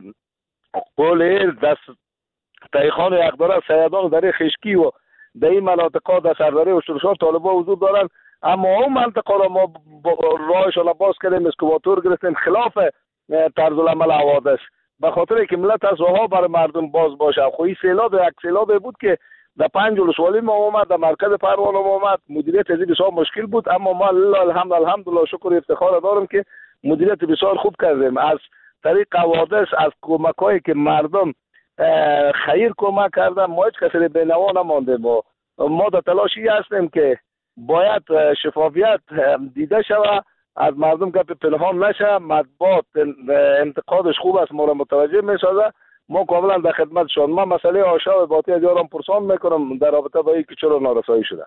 قول دست تایخان و اقدار سیدان در خشکی و در این مناطقه در سرداری و شرشار طالبان حضور دارند، اما اون منطقه را ما راهشان باز کردیم، اسکواتور گرفتیم خلاف طرز العمل حوادث، به خاطر که ملت از راه برای مردم باز باشه. خوی سیلاب یک سیلاب بود که در پنج ولسوالی ما اومد، در مرکز پروان ما اومد، مدیریت از بسیار مشکل بود، اما ما الحمد الحمدلله شکر افتخار دارم که مدیریت بسیار خوب کردیم. از طریق حوادث، از کمک‌هایی که مردم خیر کمک کردن، ما هیچ کسی بینوا نمانده. ما ما در تلاشی هستیم که باید شفافیت دیده شود، از مردم گپ پنهان نشه، مطبوعات انتقادش خوب است، ما را متوجه می‌سازه، ما کاملا در خدمت شون. ما مسئله آشا و باطی از یارم پرسان میکنم در رابطه با اینکه چرا نارسایی شده.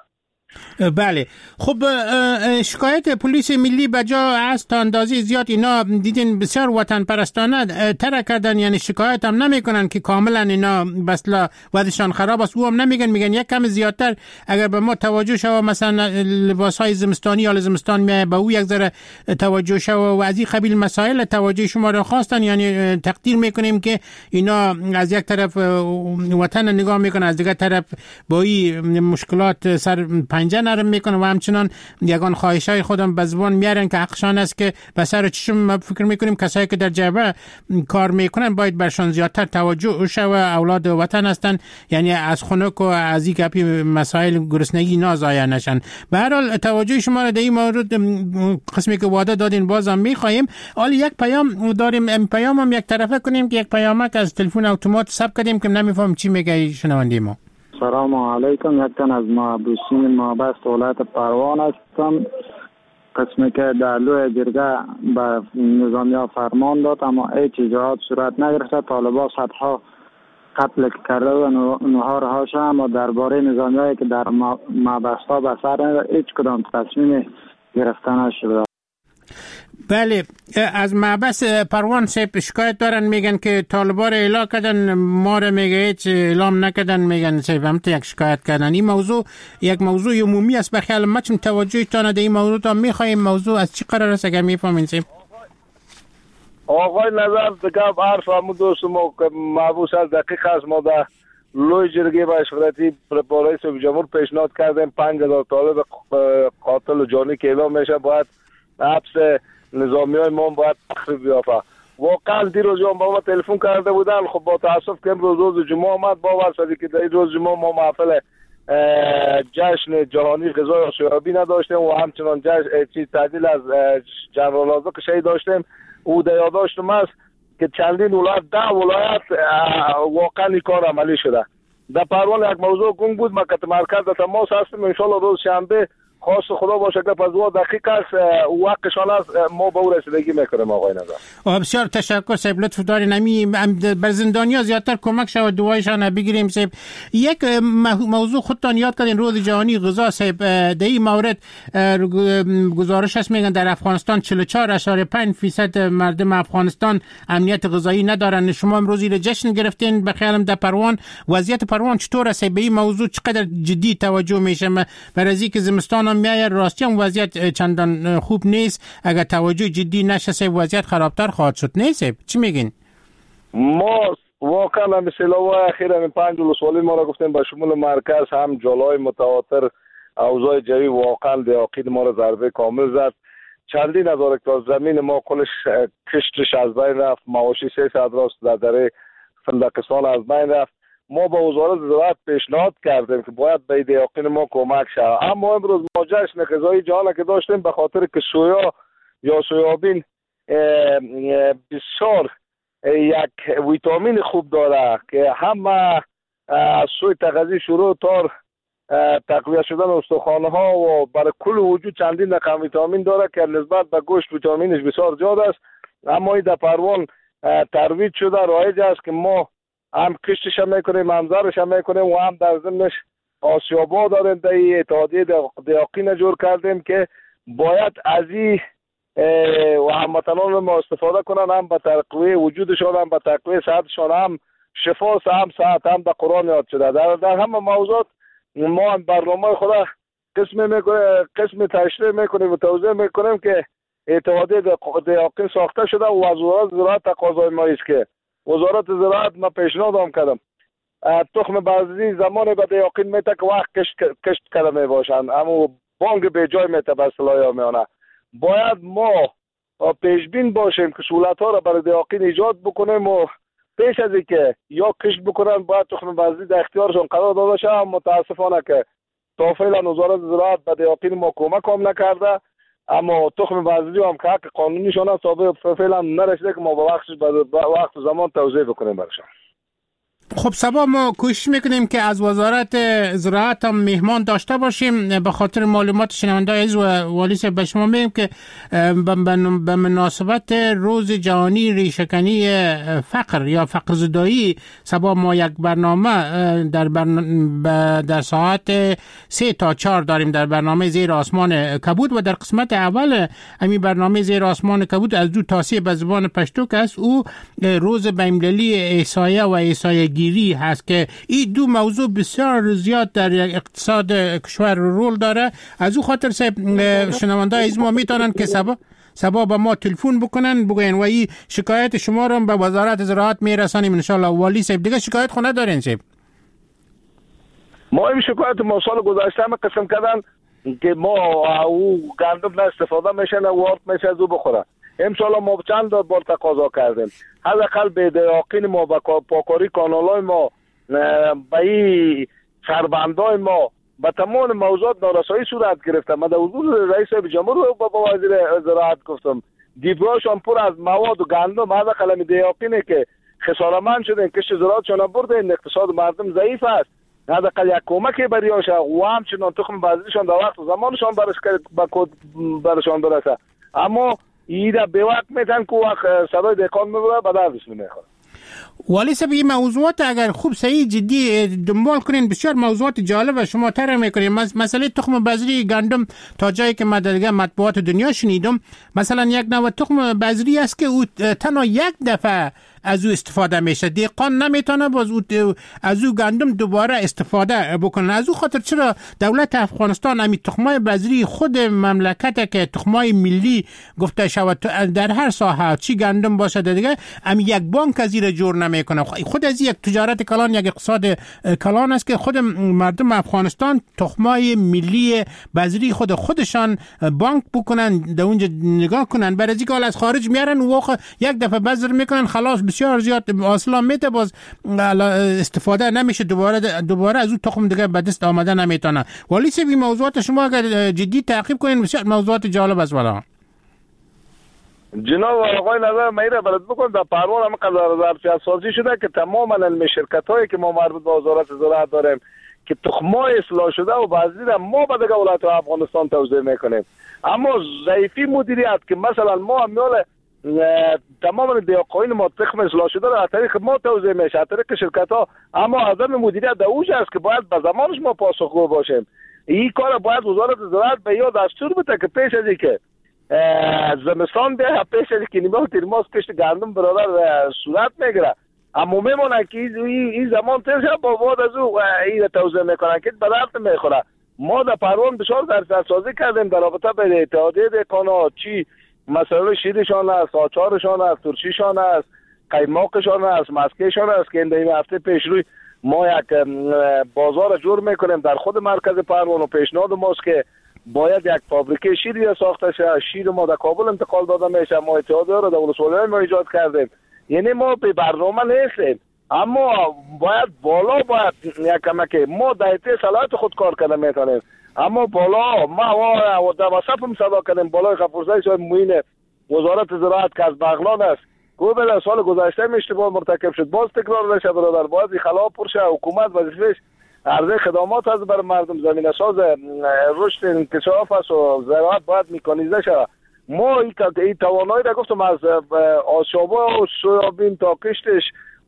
بله خب، شکایت پلیس ملی بجا است تا اندازه زیاد اینا دیدین بسیار وطن پرستانه ترک کردن، یعنی شکایت هم نمیکنن که کاملا اینا بسلا وضعشان خراب است، او هم نمیگن، میگن یک کم زیادتر اگر به ما توجه شوه، مثلا لباس های زمستانی یا زمستان میای به او یک ذره توجه شوه و از این قبیل مسائل توجه شما را خواستن، یعنی تقدیر میکنیم که اینا از یک طرف وطن نگاه میکنن، از دیگر طرف با این مشکلات سر پنجه نرم میکنه و همچنان یگان خواهشای خودم به زبان میارن که حقشان است که به سر چشم فکر میکنیم کسایی که در جبهه کار میکنن باید برشان زیادتر توجه شوه، اولاد وطن هستن، یعنی از خنک و از این گپی مسائل گرسنگی نازایه نشن. به هر حال توجه شما را در این مورد قسمی که وعده دادین بازم میخواهیم. حالا یک پیام داریم، این پیام هم یک طرفه کنیم که یک پیامک از تلفن اتومات ثبت کردیم که نمیفهم چی میگه شنونده ما. سلام علیکم، یک تن از محبوسین مابست ولایت پروان هستم. قسمی که در لوی جرگه به نظامی فرمان داد اما هیچ اجراعات صورت نگرفته، طالبان صدها قتل کرده و نهار هاش، اما درباره نظامی هایی که در مابست ها به سر هیچ کدام تصمیم گرفته نشده. بله، از محبس پروان سیب شکایت دارن، میگن که طالبان اعلام کردن، ما را میگه هیچ اعلام نکردن، میگن سیب هم یک شکایت کردن. این موضوع یک موضوع عمومی است، بخیال ما چون توجه تانه در این موضوع تا میخواییم موضوع از چی قرار است اگر میفهمین سیب؟ آقای نظر دکاب عرف همون دوست ما که محبوس از دقیق است، ما در لوی جرگه و اشغالاتی رئیس جمهور پیشنهاد کردیم پنج هزار طالب قاتل و جانی که اعلام میشه باید حبس نظامی های ما باید تخریب بیافته. واقعا دیروز هم با ما تلفن کرده بودن، خب با تاسف که امروز روز جمعه آمد، باور شدی که در روز جمعه ما محفل جشن جهانی غذای آسیابی نداشتیم و همچنان جشن چیز تعدیل از جنرال آزاق شهید داشتیم. او در یادداشتم است که چندین ولایت ده ولایت واقعا این کار عملی شده. در پروان یک موضوع گنگ بود، ما که مرکز در تماس هستیم، انشالله روز شنبه خواست خدا باشه که پس او دقیق است وقتشان است، ما به او رسیدگی میکنیم. آقای نظر بسیار تشکر صاحب، لطف دارین نمی بر زندانیا زیادتر کمک شود دعایشان بگیریم. صاحب یک موضوع خودتان یاد کردین، روز جهانی غذا. صاحب در این مورد گزارش هست میگن در افغانستان چهل و چهار اشاره پنج درصد مردم افغانستان امنیت غذایی ندارن. شما امروز رو جشن گرفتین، به خیالم در پروان وضعیت پروان چطور است؟ به این موضوع چقدر جدی توجه میشه؟ برای اینکه زمستان میای راستی هم وضعیت چندان خوب نیست، اگر توجه جدی نشه وضعیت خرابتر خواهد شد. نیست؟ چی میگین؟ ما واقعا مثلا و اخیرا این پنج ولسوالی ما را گفتیم به شمول مرکز هم جلای متواتر اوضاع جوی واقعا دیاقید ما را ضربه کامل زد. چندین هزار هکتار زمین ما کلش کشتش از بین رفت، مواشی سیصد راست در دره فندقستان از بین رفت. ما با وزارت زراعت پیشنهاد کردیم که باید به دیاقین ما کمک شود، اما امروز ما جشن غذایی جهان که داشتیم به خاطر که سویا یا سویابین بسیار یک ویتامین خوب داره که همه از سوی تغذیه شروع تا تقویت شدن استخوان‌ها و برای کل وجود چندین رقم ویتامین داره که نسبت به گوشت ویتامینش بسیار زیاد است. اما این در پروان ترویج شده، رایج است که ما هم کشتش هم میکنیم، هم زرش هم میکنیم و هم در ضمنش آسیابا داریم. در اتحادیه دیاقین جور کردیم که باید از این و هموطنان ما استفاده کنن، هم به تقویه وجودشان، هم به تقویه صحتشان، هم شفا هم صحت، هم در قرآن یاد شده. در, در همه موضوعات ما برنامه خدا قسم میکنیم، قسم تشریح میکنیم و توضیح میکنیم که اتحادیه دیاقین ساخته شده و از وزارت زراعت تقاضای ما است که وزارت زراعت ما پیشنهاد هم کردم تخم بعضی زمان به دیاقین میته که وقت کشت, کشت کرده میباشند، اما بانک به جای میته به اصطلاح میانه. باید ما پیشبین باشیم که سهولت ها را برای دیاقین ایجاد بکنیم و پیش از اینکه یا کشت بکنن باید تخم بعضی در اختیارشون قرار داده شد. متاسفانه که تا فعلا وزارت زراعت به دیاقین ما کمک هم نکرده، اما تخم بعضی هم که حق قانونیشان است فعلا نرسیده که ما با وقت زمان توضیح بکنیم برشان. خب سبا ما کوشش میکنیم که از وزارت زراعت هم مهمان داشته باشیم. به خاطر معلومات شنونده عزیز و والی صاحب به شما میگم که به مناسبت روز جهانی ریشه‌کنی فقر یا فقر زدایی سبا ما یک برنامه در برنامه در ساعت سه تا چهار داریم در برنامه زیر آسمان کبود و در قسمت اول همین برنامه زیر آسمان کبود از دو تاسی به زبان پشتو که است او روز بین‌المللی احصایه و احصایه گیری هست که این دو موضوع بسیار زیاد در اقتصاد کشور رول داره. از او خاطر صاحب شنونده از ما میتونن که سبا سبا با ما تلفن بکنن بگوین و این شکایت شما رو به وزارت زراعت میرسانیم ان شاء الله. والی صاحب دیگه شکایت خونه دارین صاحب؟ ما این شکایت ما سال گذشته هم قسم کردن که ما او گندم نه استفاده میشه نه وارد میشه از او بخوره. امسال ما چند بار تقاضا کردیم حداقل به دیاقین ما با پاکاری کانالای ما به این سربندای ما به تمام موضوعات نارسایی صورت گرفته. من در حضور رئیس جمهور و با وزیر زراعت گفتم دیپلوشان پر از مواد و گندم حداقل می دیاقینه که خسارتمند شدن، کشت زراعتشان برده، اقتصاد مردم ضعیف است، حداقل یک کمکی بریاش و همچنان تخم بعضیشان در وقت زمانشان برش برشان برسه. اما ایده به وقت میتن که وقت صدای دهقان میبره به دردش نمیخوره. والی صاحب این موضوعات اگر خوب صحیح جدی دنبال کنین بسیار موضوعات جالب شما طرح میکنین. مسئله تخم بذری گندم تا جایی که من دیگه مطبوعات دنیا شنیدم مثلا یک نوع تخم بذری است که او تنها یک دفعه از او استفاده میشه، دهقان نمیتونه باز از او گندم دوباره استفاده بکنه. از او خاطر چرا دولت افغانستان همین تخمای بذری خود مملکت که تخمای ملی گفته شود در هر ساحه چی گندم باشه دیگه هم یک بانک از این جور نمیکنه. خود از یک تجارت کلان یک اقتصاد کلان است که خود مردم افغانستان تخمای ملی بذری خود خودشان بانک بکنن در اونجا نگاه کنن، برای اینکه از خارج میارن و یک دفعه بذر میکنن خلاص بسیار زیاد اصلا میته باز استفاده نمیشه، دوباره دوباره از اون تخم دیگه به دست آمده نمیتونه. ولی سبی موضوعات شما اگر جدی تعقیب کنین بسیار موضوعات جالب است. والا جناب آقای نظر میره برات بکنم در پروان هم قرار ظرفیت سازی شده که تمام علم شرکت هایی که ما مربوط به وزارت زراعت داریم که تخمای اصلاح شده و بعضی را ما به دیگه ولایت افغانستان توزیع میکنیم. اما ضعیفی مدیریت که مثلا ما امیال تمام دیاقین ما تخم اصلاح شده را از طریق ما توزیع میشه از طریق شرکت ها، اما عدم مدیریت در اوج است که باید به زمانش ما پاسخگو باشیم. این کار باید وزارت زراعت به یاد دستور بده که پیش از اینکه زمستان به پیش از اینکه نیمه تیرماس کشت گندم برادر صورت میگیره اما میمونه که این زمان تیر شد با واد از او این توزیع میکنن که به درد میخوره. ما در پروان بسیار درصد سازی کردیم در رابطه به اتحادیه دهقانا چی مسئله شیرشان است، آچارشان است، ترشیشان است، قیماقشان است، مسکهشان است که این هفته پیش روی ما یک بازار جور میکنیم در خود مرکز پروان و پیشنهاد ماست که باید یک فابریکه شیر ساخته شه. شیر ما در کابل انتقال داده میشه. ما اتحادیه را در ولسوالی ما ایجاد کردیم. یعنی ما به برنامه نیستیم اما باید بالا باید یک کمک ما در ایتی صلاحیت خود کار کنه میتونیم اما بالا ما در وسط هم صدا کردیم بالای غفورزای صاحب موین وزارت زراعت که از بغلان است که به سال گذشته اشتباه مرتکب شد باز تکرار نشه برادر. باید خلا پرشه حکومت وظیفه‌اش عرضه خدمات از بر مردم زمینه ساز رشد انکشاف است و زراعت باید میکانیزه شود. ما این توانایی را گفتم از آشابه و سویابین تا کشتش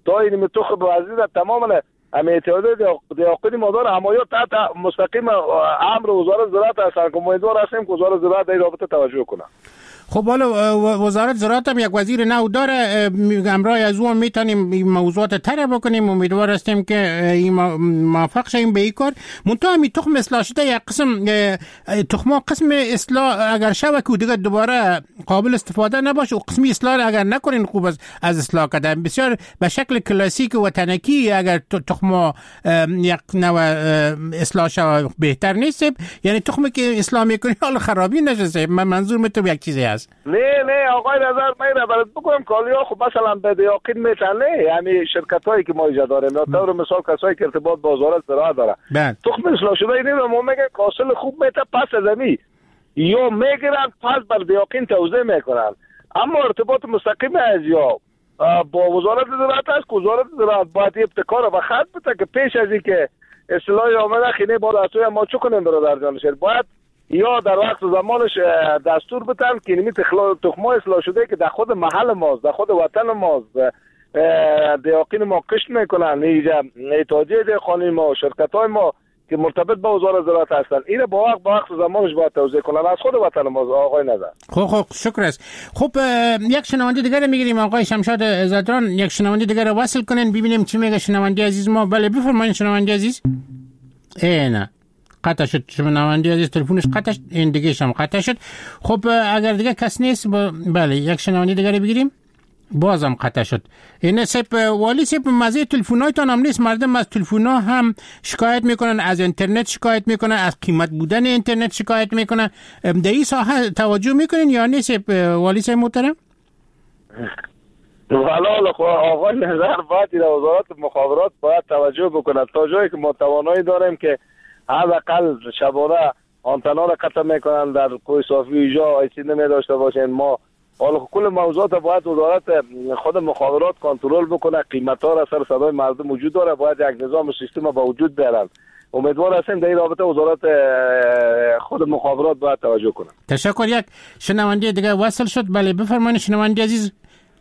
تا این تخم وزیر تماما امیتیاده دیاقین مدار همایات تحت مستقیم امر وزارت زراعت هستند که امیدوار هستیم که وزارت زراعت در این رابطه توجه کنه. خب حالا وزارت زراعت هم یک وزیر نو داره، امرای از اون میتونیم موضوعات طرح بکنیم. امیدوار هستیم که این موافق شیم به این کار. منتها می تخم اصلاح شده یک قسم تخم قسم اصلاح اگر شوه که دیگه دوباره قابل استفاده نباشه و قسمی اصلاح اگر نکنین خوب از از اصلاح کردن بسیار به شکل کلاسیک و تنکی اگر تخم یک نوع اصلاح شوه بهتر نیست. یعنی تخمی که اصلاح میکنی حال خرابی نشه. من منظور من تو یک چیزی هست. نه نه آقای نظر من برات بگم کالیا خب مثلا به دیاقین میتونه یعنی شرکت هایی که ما اینجا داریم یا طور مثال کسایی که ارتباط با وزارت زراعت داره تخم اصلاح شده اینی رو ما میگن حاصل خوب میته پس از امی یا میگیرن پس بر دیاقین توزیع میکنن. اما ارتباط مستقیم از یا با وزارت زراعت است که وزارت زراعت باید ابتکار و خط بده که پیش از اینکه اصلاح آمده خینه با دستور ما چه کنیم برادر جان شیر باید یا در وقت زمانش دستور بتن که نمی تخمای اصلاح شده که در خود محل ماست در خود وطن ماست دیاقین ما کشت میکنن اینجا اتحادیه دیاقانی ما شرکت های ما که مرتبط با وزارت زراعت هستن اینو با وقت با وقت زمانش باید توزیع کنن از خود وطن ما. آقای نظر خب خب شکر است. خب یک شنونده دیگر میگیریم آقای شمشاد زدران. یک شنونده دیگر رو وصل کنین ببینیم چی میگه شنونده عزیز ما. بله بفرمایید شنونده عزیز. ای نه قطع شد شنونده عزیز تلفنش قطع شد این دیگه شم قطع شد. خب اگر دیگه کس نیست ب... بله یک شنونده دیگه بگیریم بازم قطع شد. این سپ والی سپ مزه تلفن‌هایتان هم نیست. مردم از تلفن‌ها هم شکایت میکنن از اینترنت شکایت میکنن از قیمت بودن اینترنت شکایت میکنن. در این ساحه توجه میکنین یا نیست سپ والی سپ محترم؟ والا آقای نظر باید در وزارت مخابرات باید توجه بکنه تا جایی که ما توانایی داریم که حداقل شبانه آنتنا را قطع میکنن در کوه صافی ایجا ایسی نمی داشته باشین. ما حالا کل موضوعات باید وزارت خود مخابرات کنترل بکنه. قیمت ها را سر صدای مردم وجود داره باید یک نظام و سیستم با وجود بیارن. امیدوار هستیم در این رابطه وزارت خود مخابرات باید توجه کنه. تشکر. یک شنونده دیگه وصل شد. بله بفرمایید شنونده عزیز.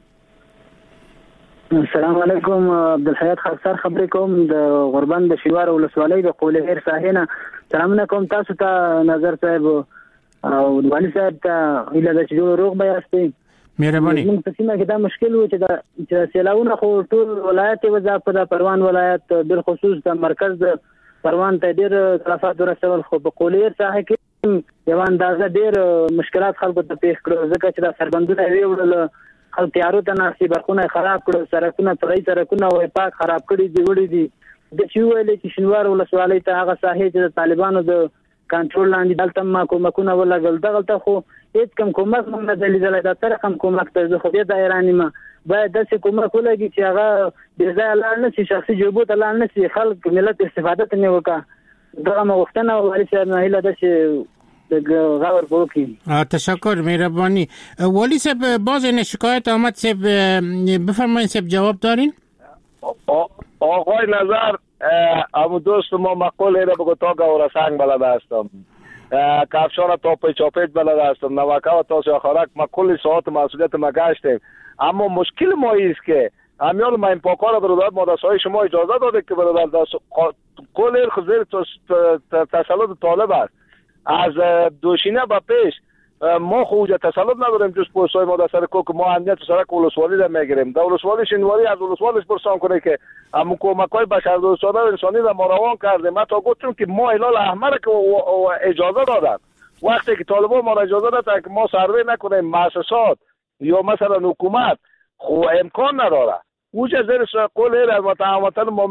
السلام علیکم عبدالحیات خبسر خبرې کوم د غربند د شیوار ولسوالۍ د قول هیر ساحې نه سلامونه کوم تاسو ته نظر صاحب او والي صاحب ته هیله ده چې جوړ روغ به یاستئ. مهرباني. موږ په سیمه کې دا مشکل و چې د سیلاونه خو ټول ولایت وځه په د پروان ولایت بالخصوص د مرکز د پروان ته ډېر تلفات ورسول خو په قول هیر ساحې کې یو اندازه ډېر مشکلات خلکو ته پیښ کړو ځکه چې دا سربندونه یې وړل خلک تیارو ته ناسي برخونه خراب کړو سرکونه پرې سرکونه وای پاک خراب کړي دي وړي دي د چې ویلې چې شنوار ولسوالۍ ته هغه ساحې چې د طالبانو د کنټرول لاندې دلته ما کومکونه ولګل دغلته خو هیڅ کم کومک موږ نه لیدلی دا تر کم کومک ته زه خو دې دایرانې ما باید داسې کومک ولګي چې هغه بې ځایه لاړ نه شي شخصي جیبو ته لاړ نه شي خلک ملت استفاده ته نه وکړه. دغه مې غوښتنه وه والي صاحب نه هیله ده چې غور بوکی. تشکر مهربانی. والی صاحب باز این شکایت آمد صاحب بفرمایید صاحب جواب دارین؟ آقای نظر امو دوست ما مقول ایره بگو تا گوره سنگ بلده هستم کفشان تا پیچاپیچ بلده هستم نوکه و تا سیاخارک ما کلی ساعت مسئولیت ما گشتیم. اما مشکل ما ایست که همیال ما این پاکار برادر مدرسه های شما اجازه داده که برادر کل ایر خزیر تسلط طالب است. از دوشینه با پیش ما خوجه تسلط نداریم جز پوستای ما در سر کوک ما امنیت سرک ولسوالی در میگیریم در ولسوالی شنواری از ولسوالش پرسان کنه که همون کمکای بشردوستانه و انسانی در ما روان کردیم. حتی گفتیم که ما هلال احمر که اجازه دادن وقتی که طالبان ما اجازه دادن که ما سروی نکنیم مؤسسات یا مثلا حکومت خو امکان نداره اوجه زیر قول هر از وطن ما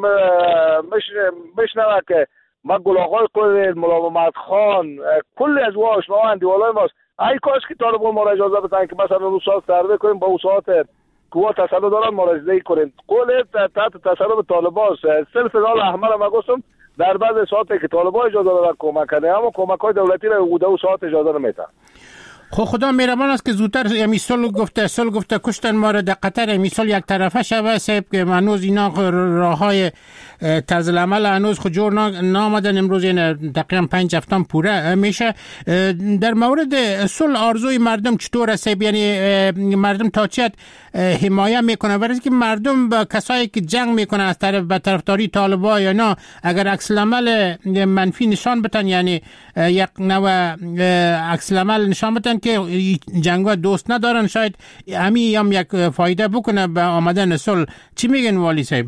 مشنوه که ما گلاغای قول ملا محمد خان کلی از واش ما اندیوالای ماست ای کاش که طالبان ما را اجازه بدن که مثلا اون ساعت سروی کنیم با اون ساعت قوات تسلط دارن ما را اجازه کنیم. قول تحت تسلط طالبان صرف نال احمر ما گفتم در بعض ساعتی که طالبان اجازه دارن کمک کنه اما کمک های دولتی را او دو ساعت اجازه نمیدن. خب خدا مهربان است که زودتر امی صلح گفته صلح گفته کشتن ما را در قطر امی صلح یک طرفه شوه صاحب که هنوز اینا راه های طرز العمل هنوز خود جور نامدن. امروز این تقریبا پنج هفتم پوره میشه. در مورد صلح آرزوی مردم چطور است؟ یعنی مردم تا چه حمایت میکنه؟ برای اینکه مردم با کسایی که جنگ میکنه از طرف به طرفداری طالبان یا نه اگر عکس العمل منفی نشان بدن، یعنی یک نوع عکس العمل نشان بدن که جنگا دوست ندارن، شاید همین هم یک فایده بکنه به آمدن صلح. چی میگن والی صاحب؟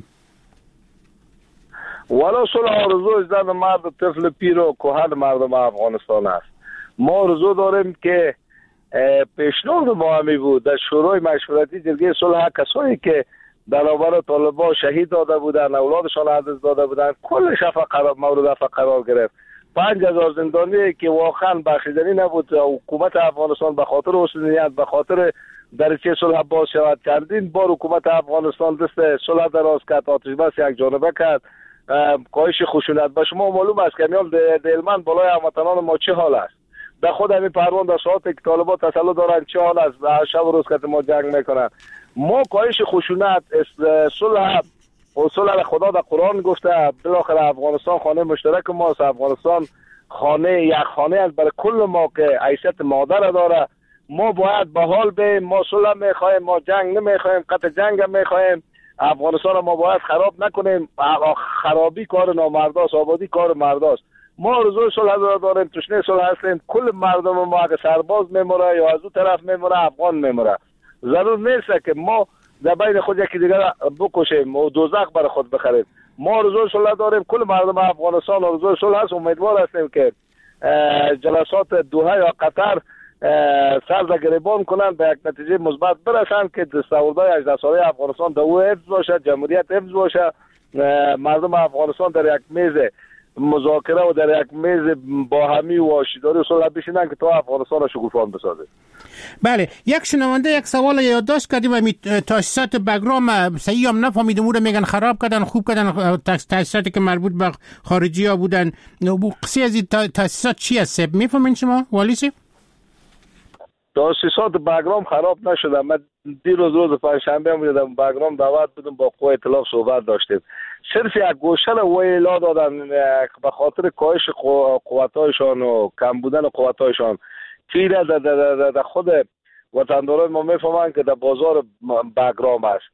والا صلح آرزوی زن مرد طفل پیر و کهن مردم افغانستان است. ما آرزو داریم که پیشنهاد ما همی بود در شورای مشورتی جرگه صلح کسایی که در برابر طالبان شهید داده بودن، اولادشان از دست داده بودن، کل شفا قرار مورد افغان قرار گرفت. پنج هزار زندانی که واقعا بخشیدنی نبود. حکومت افغانستان به خاطر حسنیت، به خاطر درچه صلح باز شود چندین بار حکومت افغانستان دست صلح دراز کرد، آتش بس یک جانبه کرد، کاهش خشونت. به شما معلوم است که میام دلمن بالای هموطنان ما چه حال است. در خود همین پروان در ساعت که طالبان تسلط دارن چه حال است، شب و روز که ما جنگ میکنن. ما کاهش خشونت، صلح و صلح خدا در قرآن گفته بالاخره افغانستان خانه مشترک ماست. افغانستان خانه یک خانه است برای کل ما که حیثیت مادر داره. ما باید به حال به ما صلح میخوایم، ما جنگ نمیخوایم، قطع جنگ میخوایم. افغانستان ما باید خراب نکنیم. خرابی کار نامرداست، آبادی کار مرداست. ما آرزوی صلح داریم، تشنه صلح هستیم. کل مردم ما اگه سرباز میموره یا از اون طرف میموره افغان میموره. ضرور نیست که ما در بین خود یکی دیگر بکشیم و دوزخ برای خود بخریم. ما آرزوی صلح داریم. کل مردم افغانستان آرزوی صلح هست. امیدوار هستیم که جلسات دوحه یا قطر سر در گریبان کنن، به یک نتیجه مثبت برسن که دستاوردهای هجده ساله افغانستان در او حفظ باشه، جمهوریت حفظ باشه، مردم افغانستان در یک میز مذاکره و در یک میز باهمی و آشتیداری و صلح بشینن که تا افغانستان را شکوفان بسازه. بله، یک شنونده یک سوال یادداشت کردیم. تاسیسات بگرام صحیح هم نفهمیدم، او رو میگن خراب کردن، خوب کردن. تاسیساتی که مربوط به خارجی ها بودن، قصه از این تاسیسات چی است؟ میفهمین شما والی صاحب؟ تاسیسات بگرام خراب نشده. من دیروز روز پنجشنبه بودم بگرام دعوت بودم، با قوه اطلاف صحبت داشتیم. صرف یک گوشه رو ویلا دادن به خاطر کاهش قوتایشان و کم بودن قوتایشان. چیره در, در, در, در خود وطنداران ما میفهمن که در بازار بگرام است.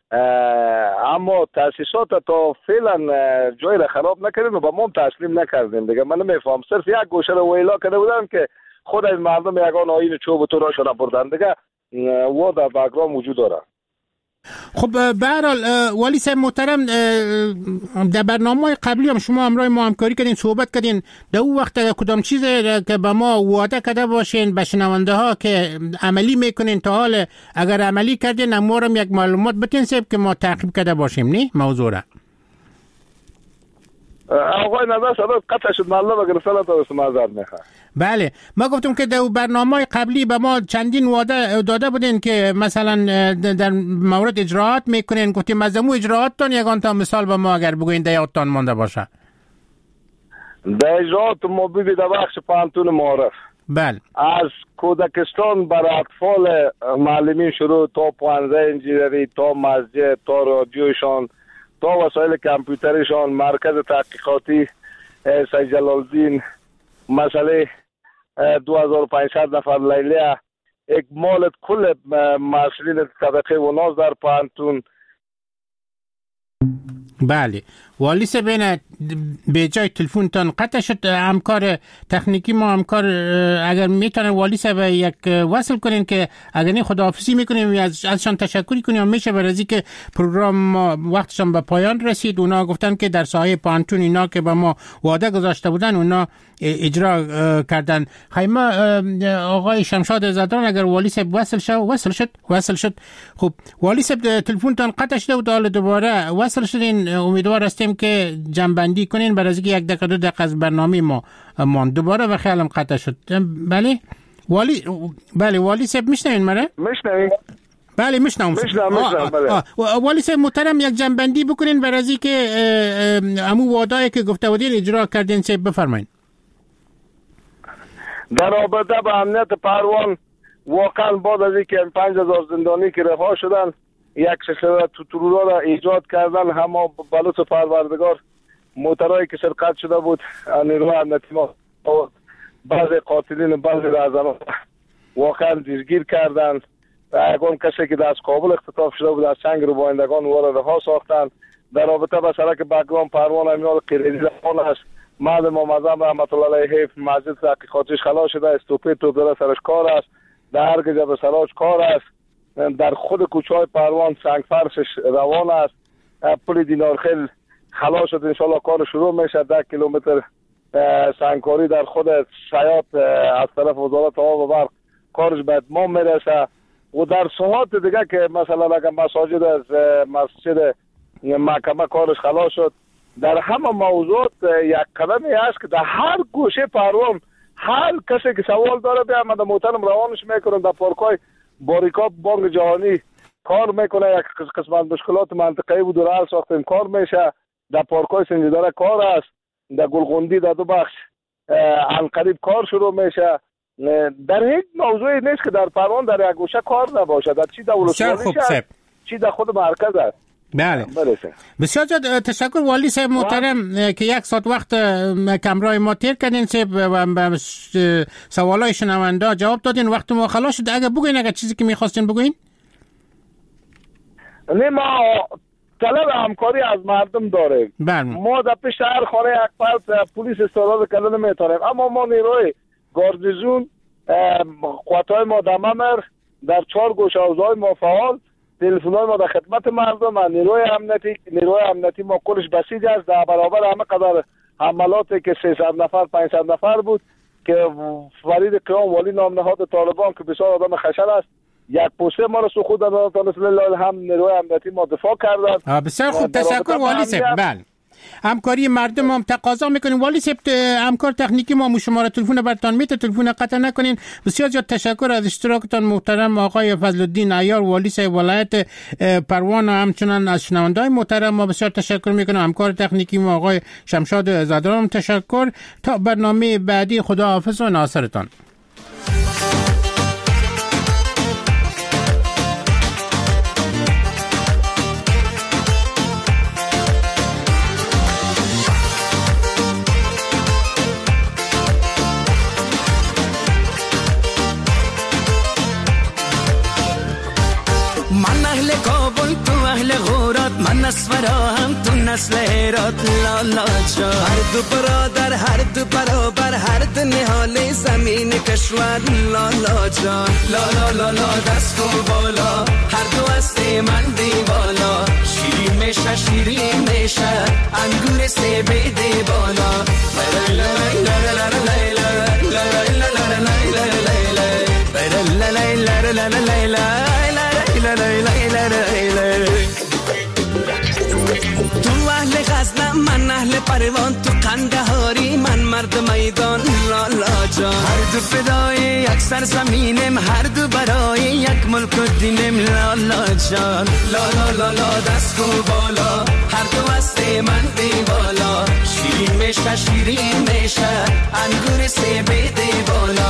اما تاسیسات تا فعلا جای را خراب نکردیم و به ما تسلیم نکردیم دیگه. من نمیفهم، صرف یک گوشه رو ویلا کرده بودن که خود از مردم یگان آیین چوب و تورا شده بردن دیگه. و در بگرام وجود داره. خب به هر حال والی صاحب محترم، در برنامه‌های قبلی هم شما همراه ما همکاری کردین، صحبت کردین. در اون وقت کدام چیز که به ما وعده کرده باشین به شنونده ها که عملی میکنین تا حال اگر عملی کردین ما هم یک معلومات بتین صاحب که ما تعقیب کرده باشیم نه موضوع را. آقای نظر صدا قطع شد معلومه اگر سلام تا معذرت میخوام. بله، ما گفتم که در برنامه‌های قبلی به ما چندین وعده داده بودین که مثلا در مورد اجراعات میکنین. گفتیم از امو اجراعاتتون یگان تا مثال به ما اگر بگوین در یادتان مانده باشه. در اجراعات ما ببینید در بخش پانتون معارف. بله. از کودکستان برای اطفال معلمین شروع تا پانزده انجینری تا مسجد تا رادیوشان تا وسایل کامپیوترشان، مرکز تحقیقاتی سید جلال‌الدین، مسئله دو هزار و پانصد نفر لیلیه، اکمال کل مسئولین طبقه و ناز در پانتون. بله والی صاحب، به جای تلفنتان قطع شد. همکار تکنیکی ما همکار اگر میتونن والی صاحب یک وصل کنین که اگر نه خداحافظی میکنیم از ازشان تشکر کنیم. میشه برای اینکه پروگرام ما وقتشان به پایان رسید. اونا گفتن که در ساحه پانتون اینا که به ما وعده گذاشته بودن اونا اجرا کردن. خیمه آقای شمشاد زدران اگر والی صاحب وصل شد وصل شد وصل شد خب والی صاحب تلفنتان قطع شده و حالا دوباره وصل شدین. امیدوار هستیم که جنبندی کنین برای اینکه یک دقیقه دو دقیقه از برنامه ما مان دوباره و خیالم قطع شد. بله والی بله والی صاحب میشنوین مرا؟ میشنوین؟ بله میشنوم. میشنوم بله. والی صاحب محترم یک جنبندی بکنین برای اینکه همون وعده‌ای که گفته بودین اجرا کردین صاحب بفرمایید. در رابطه با امنیت پروان واقعا بعد از اینکه پنج هزار زندانی که رها شدن یک سلسله تورورا را ایجاد کردن، همه به لطف پروردگار موترایی که سرقت شده بود نیروی امنیتی ما بعضی قاتلین بعضی رهزنان واقعا دستگیر کردند. یگان کسی که از کابل اختطاف شده بود از چنگ ربایندگان او را رها ساختند. در رابطه با سرک بگرام پروان امیال قیریزی روان است. مرد محمد رحمت الله علیه مسجد تحقیقاتیش خلاص شده، استوپی توپ داره سرش کار است، در هر گجه به سراج کار است. در خود کوچه های پروان سنگ فرشش روان است. پل دینارخیل خلاص شد، انشالله کار شروع میشه. ده کیلومتر سنگکاری در خود سیات از طرف وزارت آب و برق کارش به اتمام میرسه. و در ساعات دیگه که مثلا اگر مساجد از مسجد محکمه کارش خلاص شد، در همه موضوعات یک قدمی هست که در هر گوشه پروان هر کسی که سوال داره بیا من در محترم روانش میکنم. در پارکای باریکاب بانک جهانی کار میکنه، یک قسمت مشکلات منطقه‌ای بود و حل ساختیم کار میشه. در پارکای سنجیداره کار است، در گلغوندی در دو بخش عنقریب کار شروع میشه. در هیچ موضوعی نیست که در پروان در یک گوشه کار نباشه، در چی در ولسوالیش است چی در خود مرکز است. بله بسیار زیاد تشکر والی صاحب محترم که یک ساعت وقت کمرای ما تیر کردین صاحب و سوالای شنونده جواب دادین. وقت ما خلاص شد. اگه بگوین اگه چیزی که میخواستین بگوین. نه ما طلب همکاری از مردم داریم. بله. ما در پیش هر خانه یک فرد پلیس استعداد کردن میتونیم، اما ما نیروی گاردیزون قوتای ما در ممر در چهار گوشه حوزه‌های ما فعال، تلفن‌های ما در خدمت مردم و نیروی امنیتی نیروی امنیتی ما کلش بسیج است. در برابر همه قدر حملاتی که سیصد نفر پانصد نفر بود که فرید قیام والی نام نهاد طالبان که بسیار آدم خشن است یک پوسته ما رو سخود دادن تا نسل الله هم نیروی امنیتی ما دفاع کردن. بسیار خوب تشکر والی صاحب. بله همکاری مردم هم تقاضا میکنیم. والی صاحب همکار تکنیکی ما مو شماره تلفن برتان میته، تلفن قطع نکنین. بسیار زیاد تشکر از اشتراکتان محترم آقای فضل الدین عیار والی صاحب ولایت پروان و همچنان از شنونده‌های محترم ما بسیار تشکر میکنم. همکار تکنیکی ما آقای شمشاد زادران تشکر. تا برنامه بعدی خداحافظ و ناصرتان. من اسفرا هم تو نسل هرات لالا جا، هر دو برادر هر دو برابر هر دو نهال زمین کشور لالا جا. لالا لالا دست کن بالا هر دو هسته من دیوالا، شیرین میشه شیرین میشه انگور سه بیده بالا. تو اهل غزنم من اهل پروان، تو قندهاری من مرد میدان لالا جان. هر دو فدای یک سرزمینم هر دو برای یک ملک و دینم لالا جان. لالا لالا دست کو بالا هر دو هسته من دیوالا، شیرین میشه شیرین میشه انگور سه بیده بالا.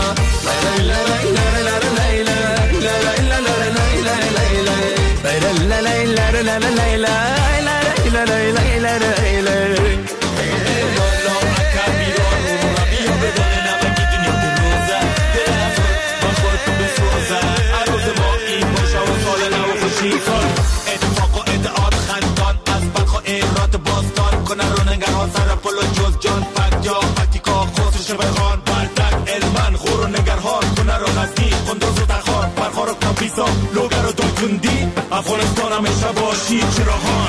اتفاق و ادعاد خندان از بلخ و ایرات باستان کنه رو نگران سر پل و جز جان فکت یا فکتیکا خسرش بخوان بردک علمن خور و نگرهان کنه رو غزنی خندوز و تخان برخار و کمپیسا لوگر و دایکندی افغانستان همیشه باشی چراغان.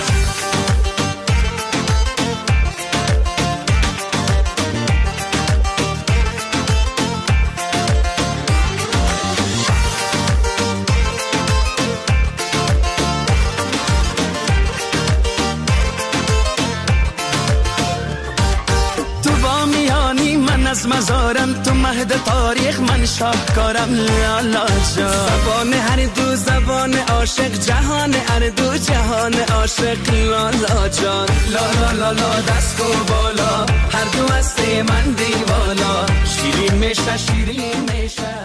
از مزارم تو مهد تاریخ من شاهکارم لالا جان. زبان هر دو زبان عاشق جهان هر دو جهان عاشق لالا جان. لالا لالا دست کو بالا هر دو هسته من دیوالا، شیرین میشه شیرین میشه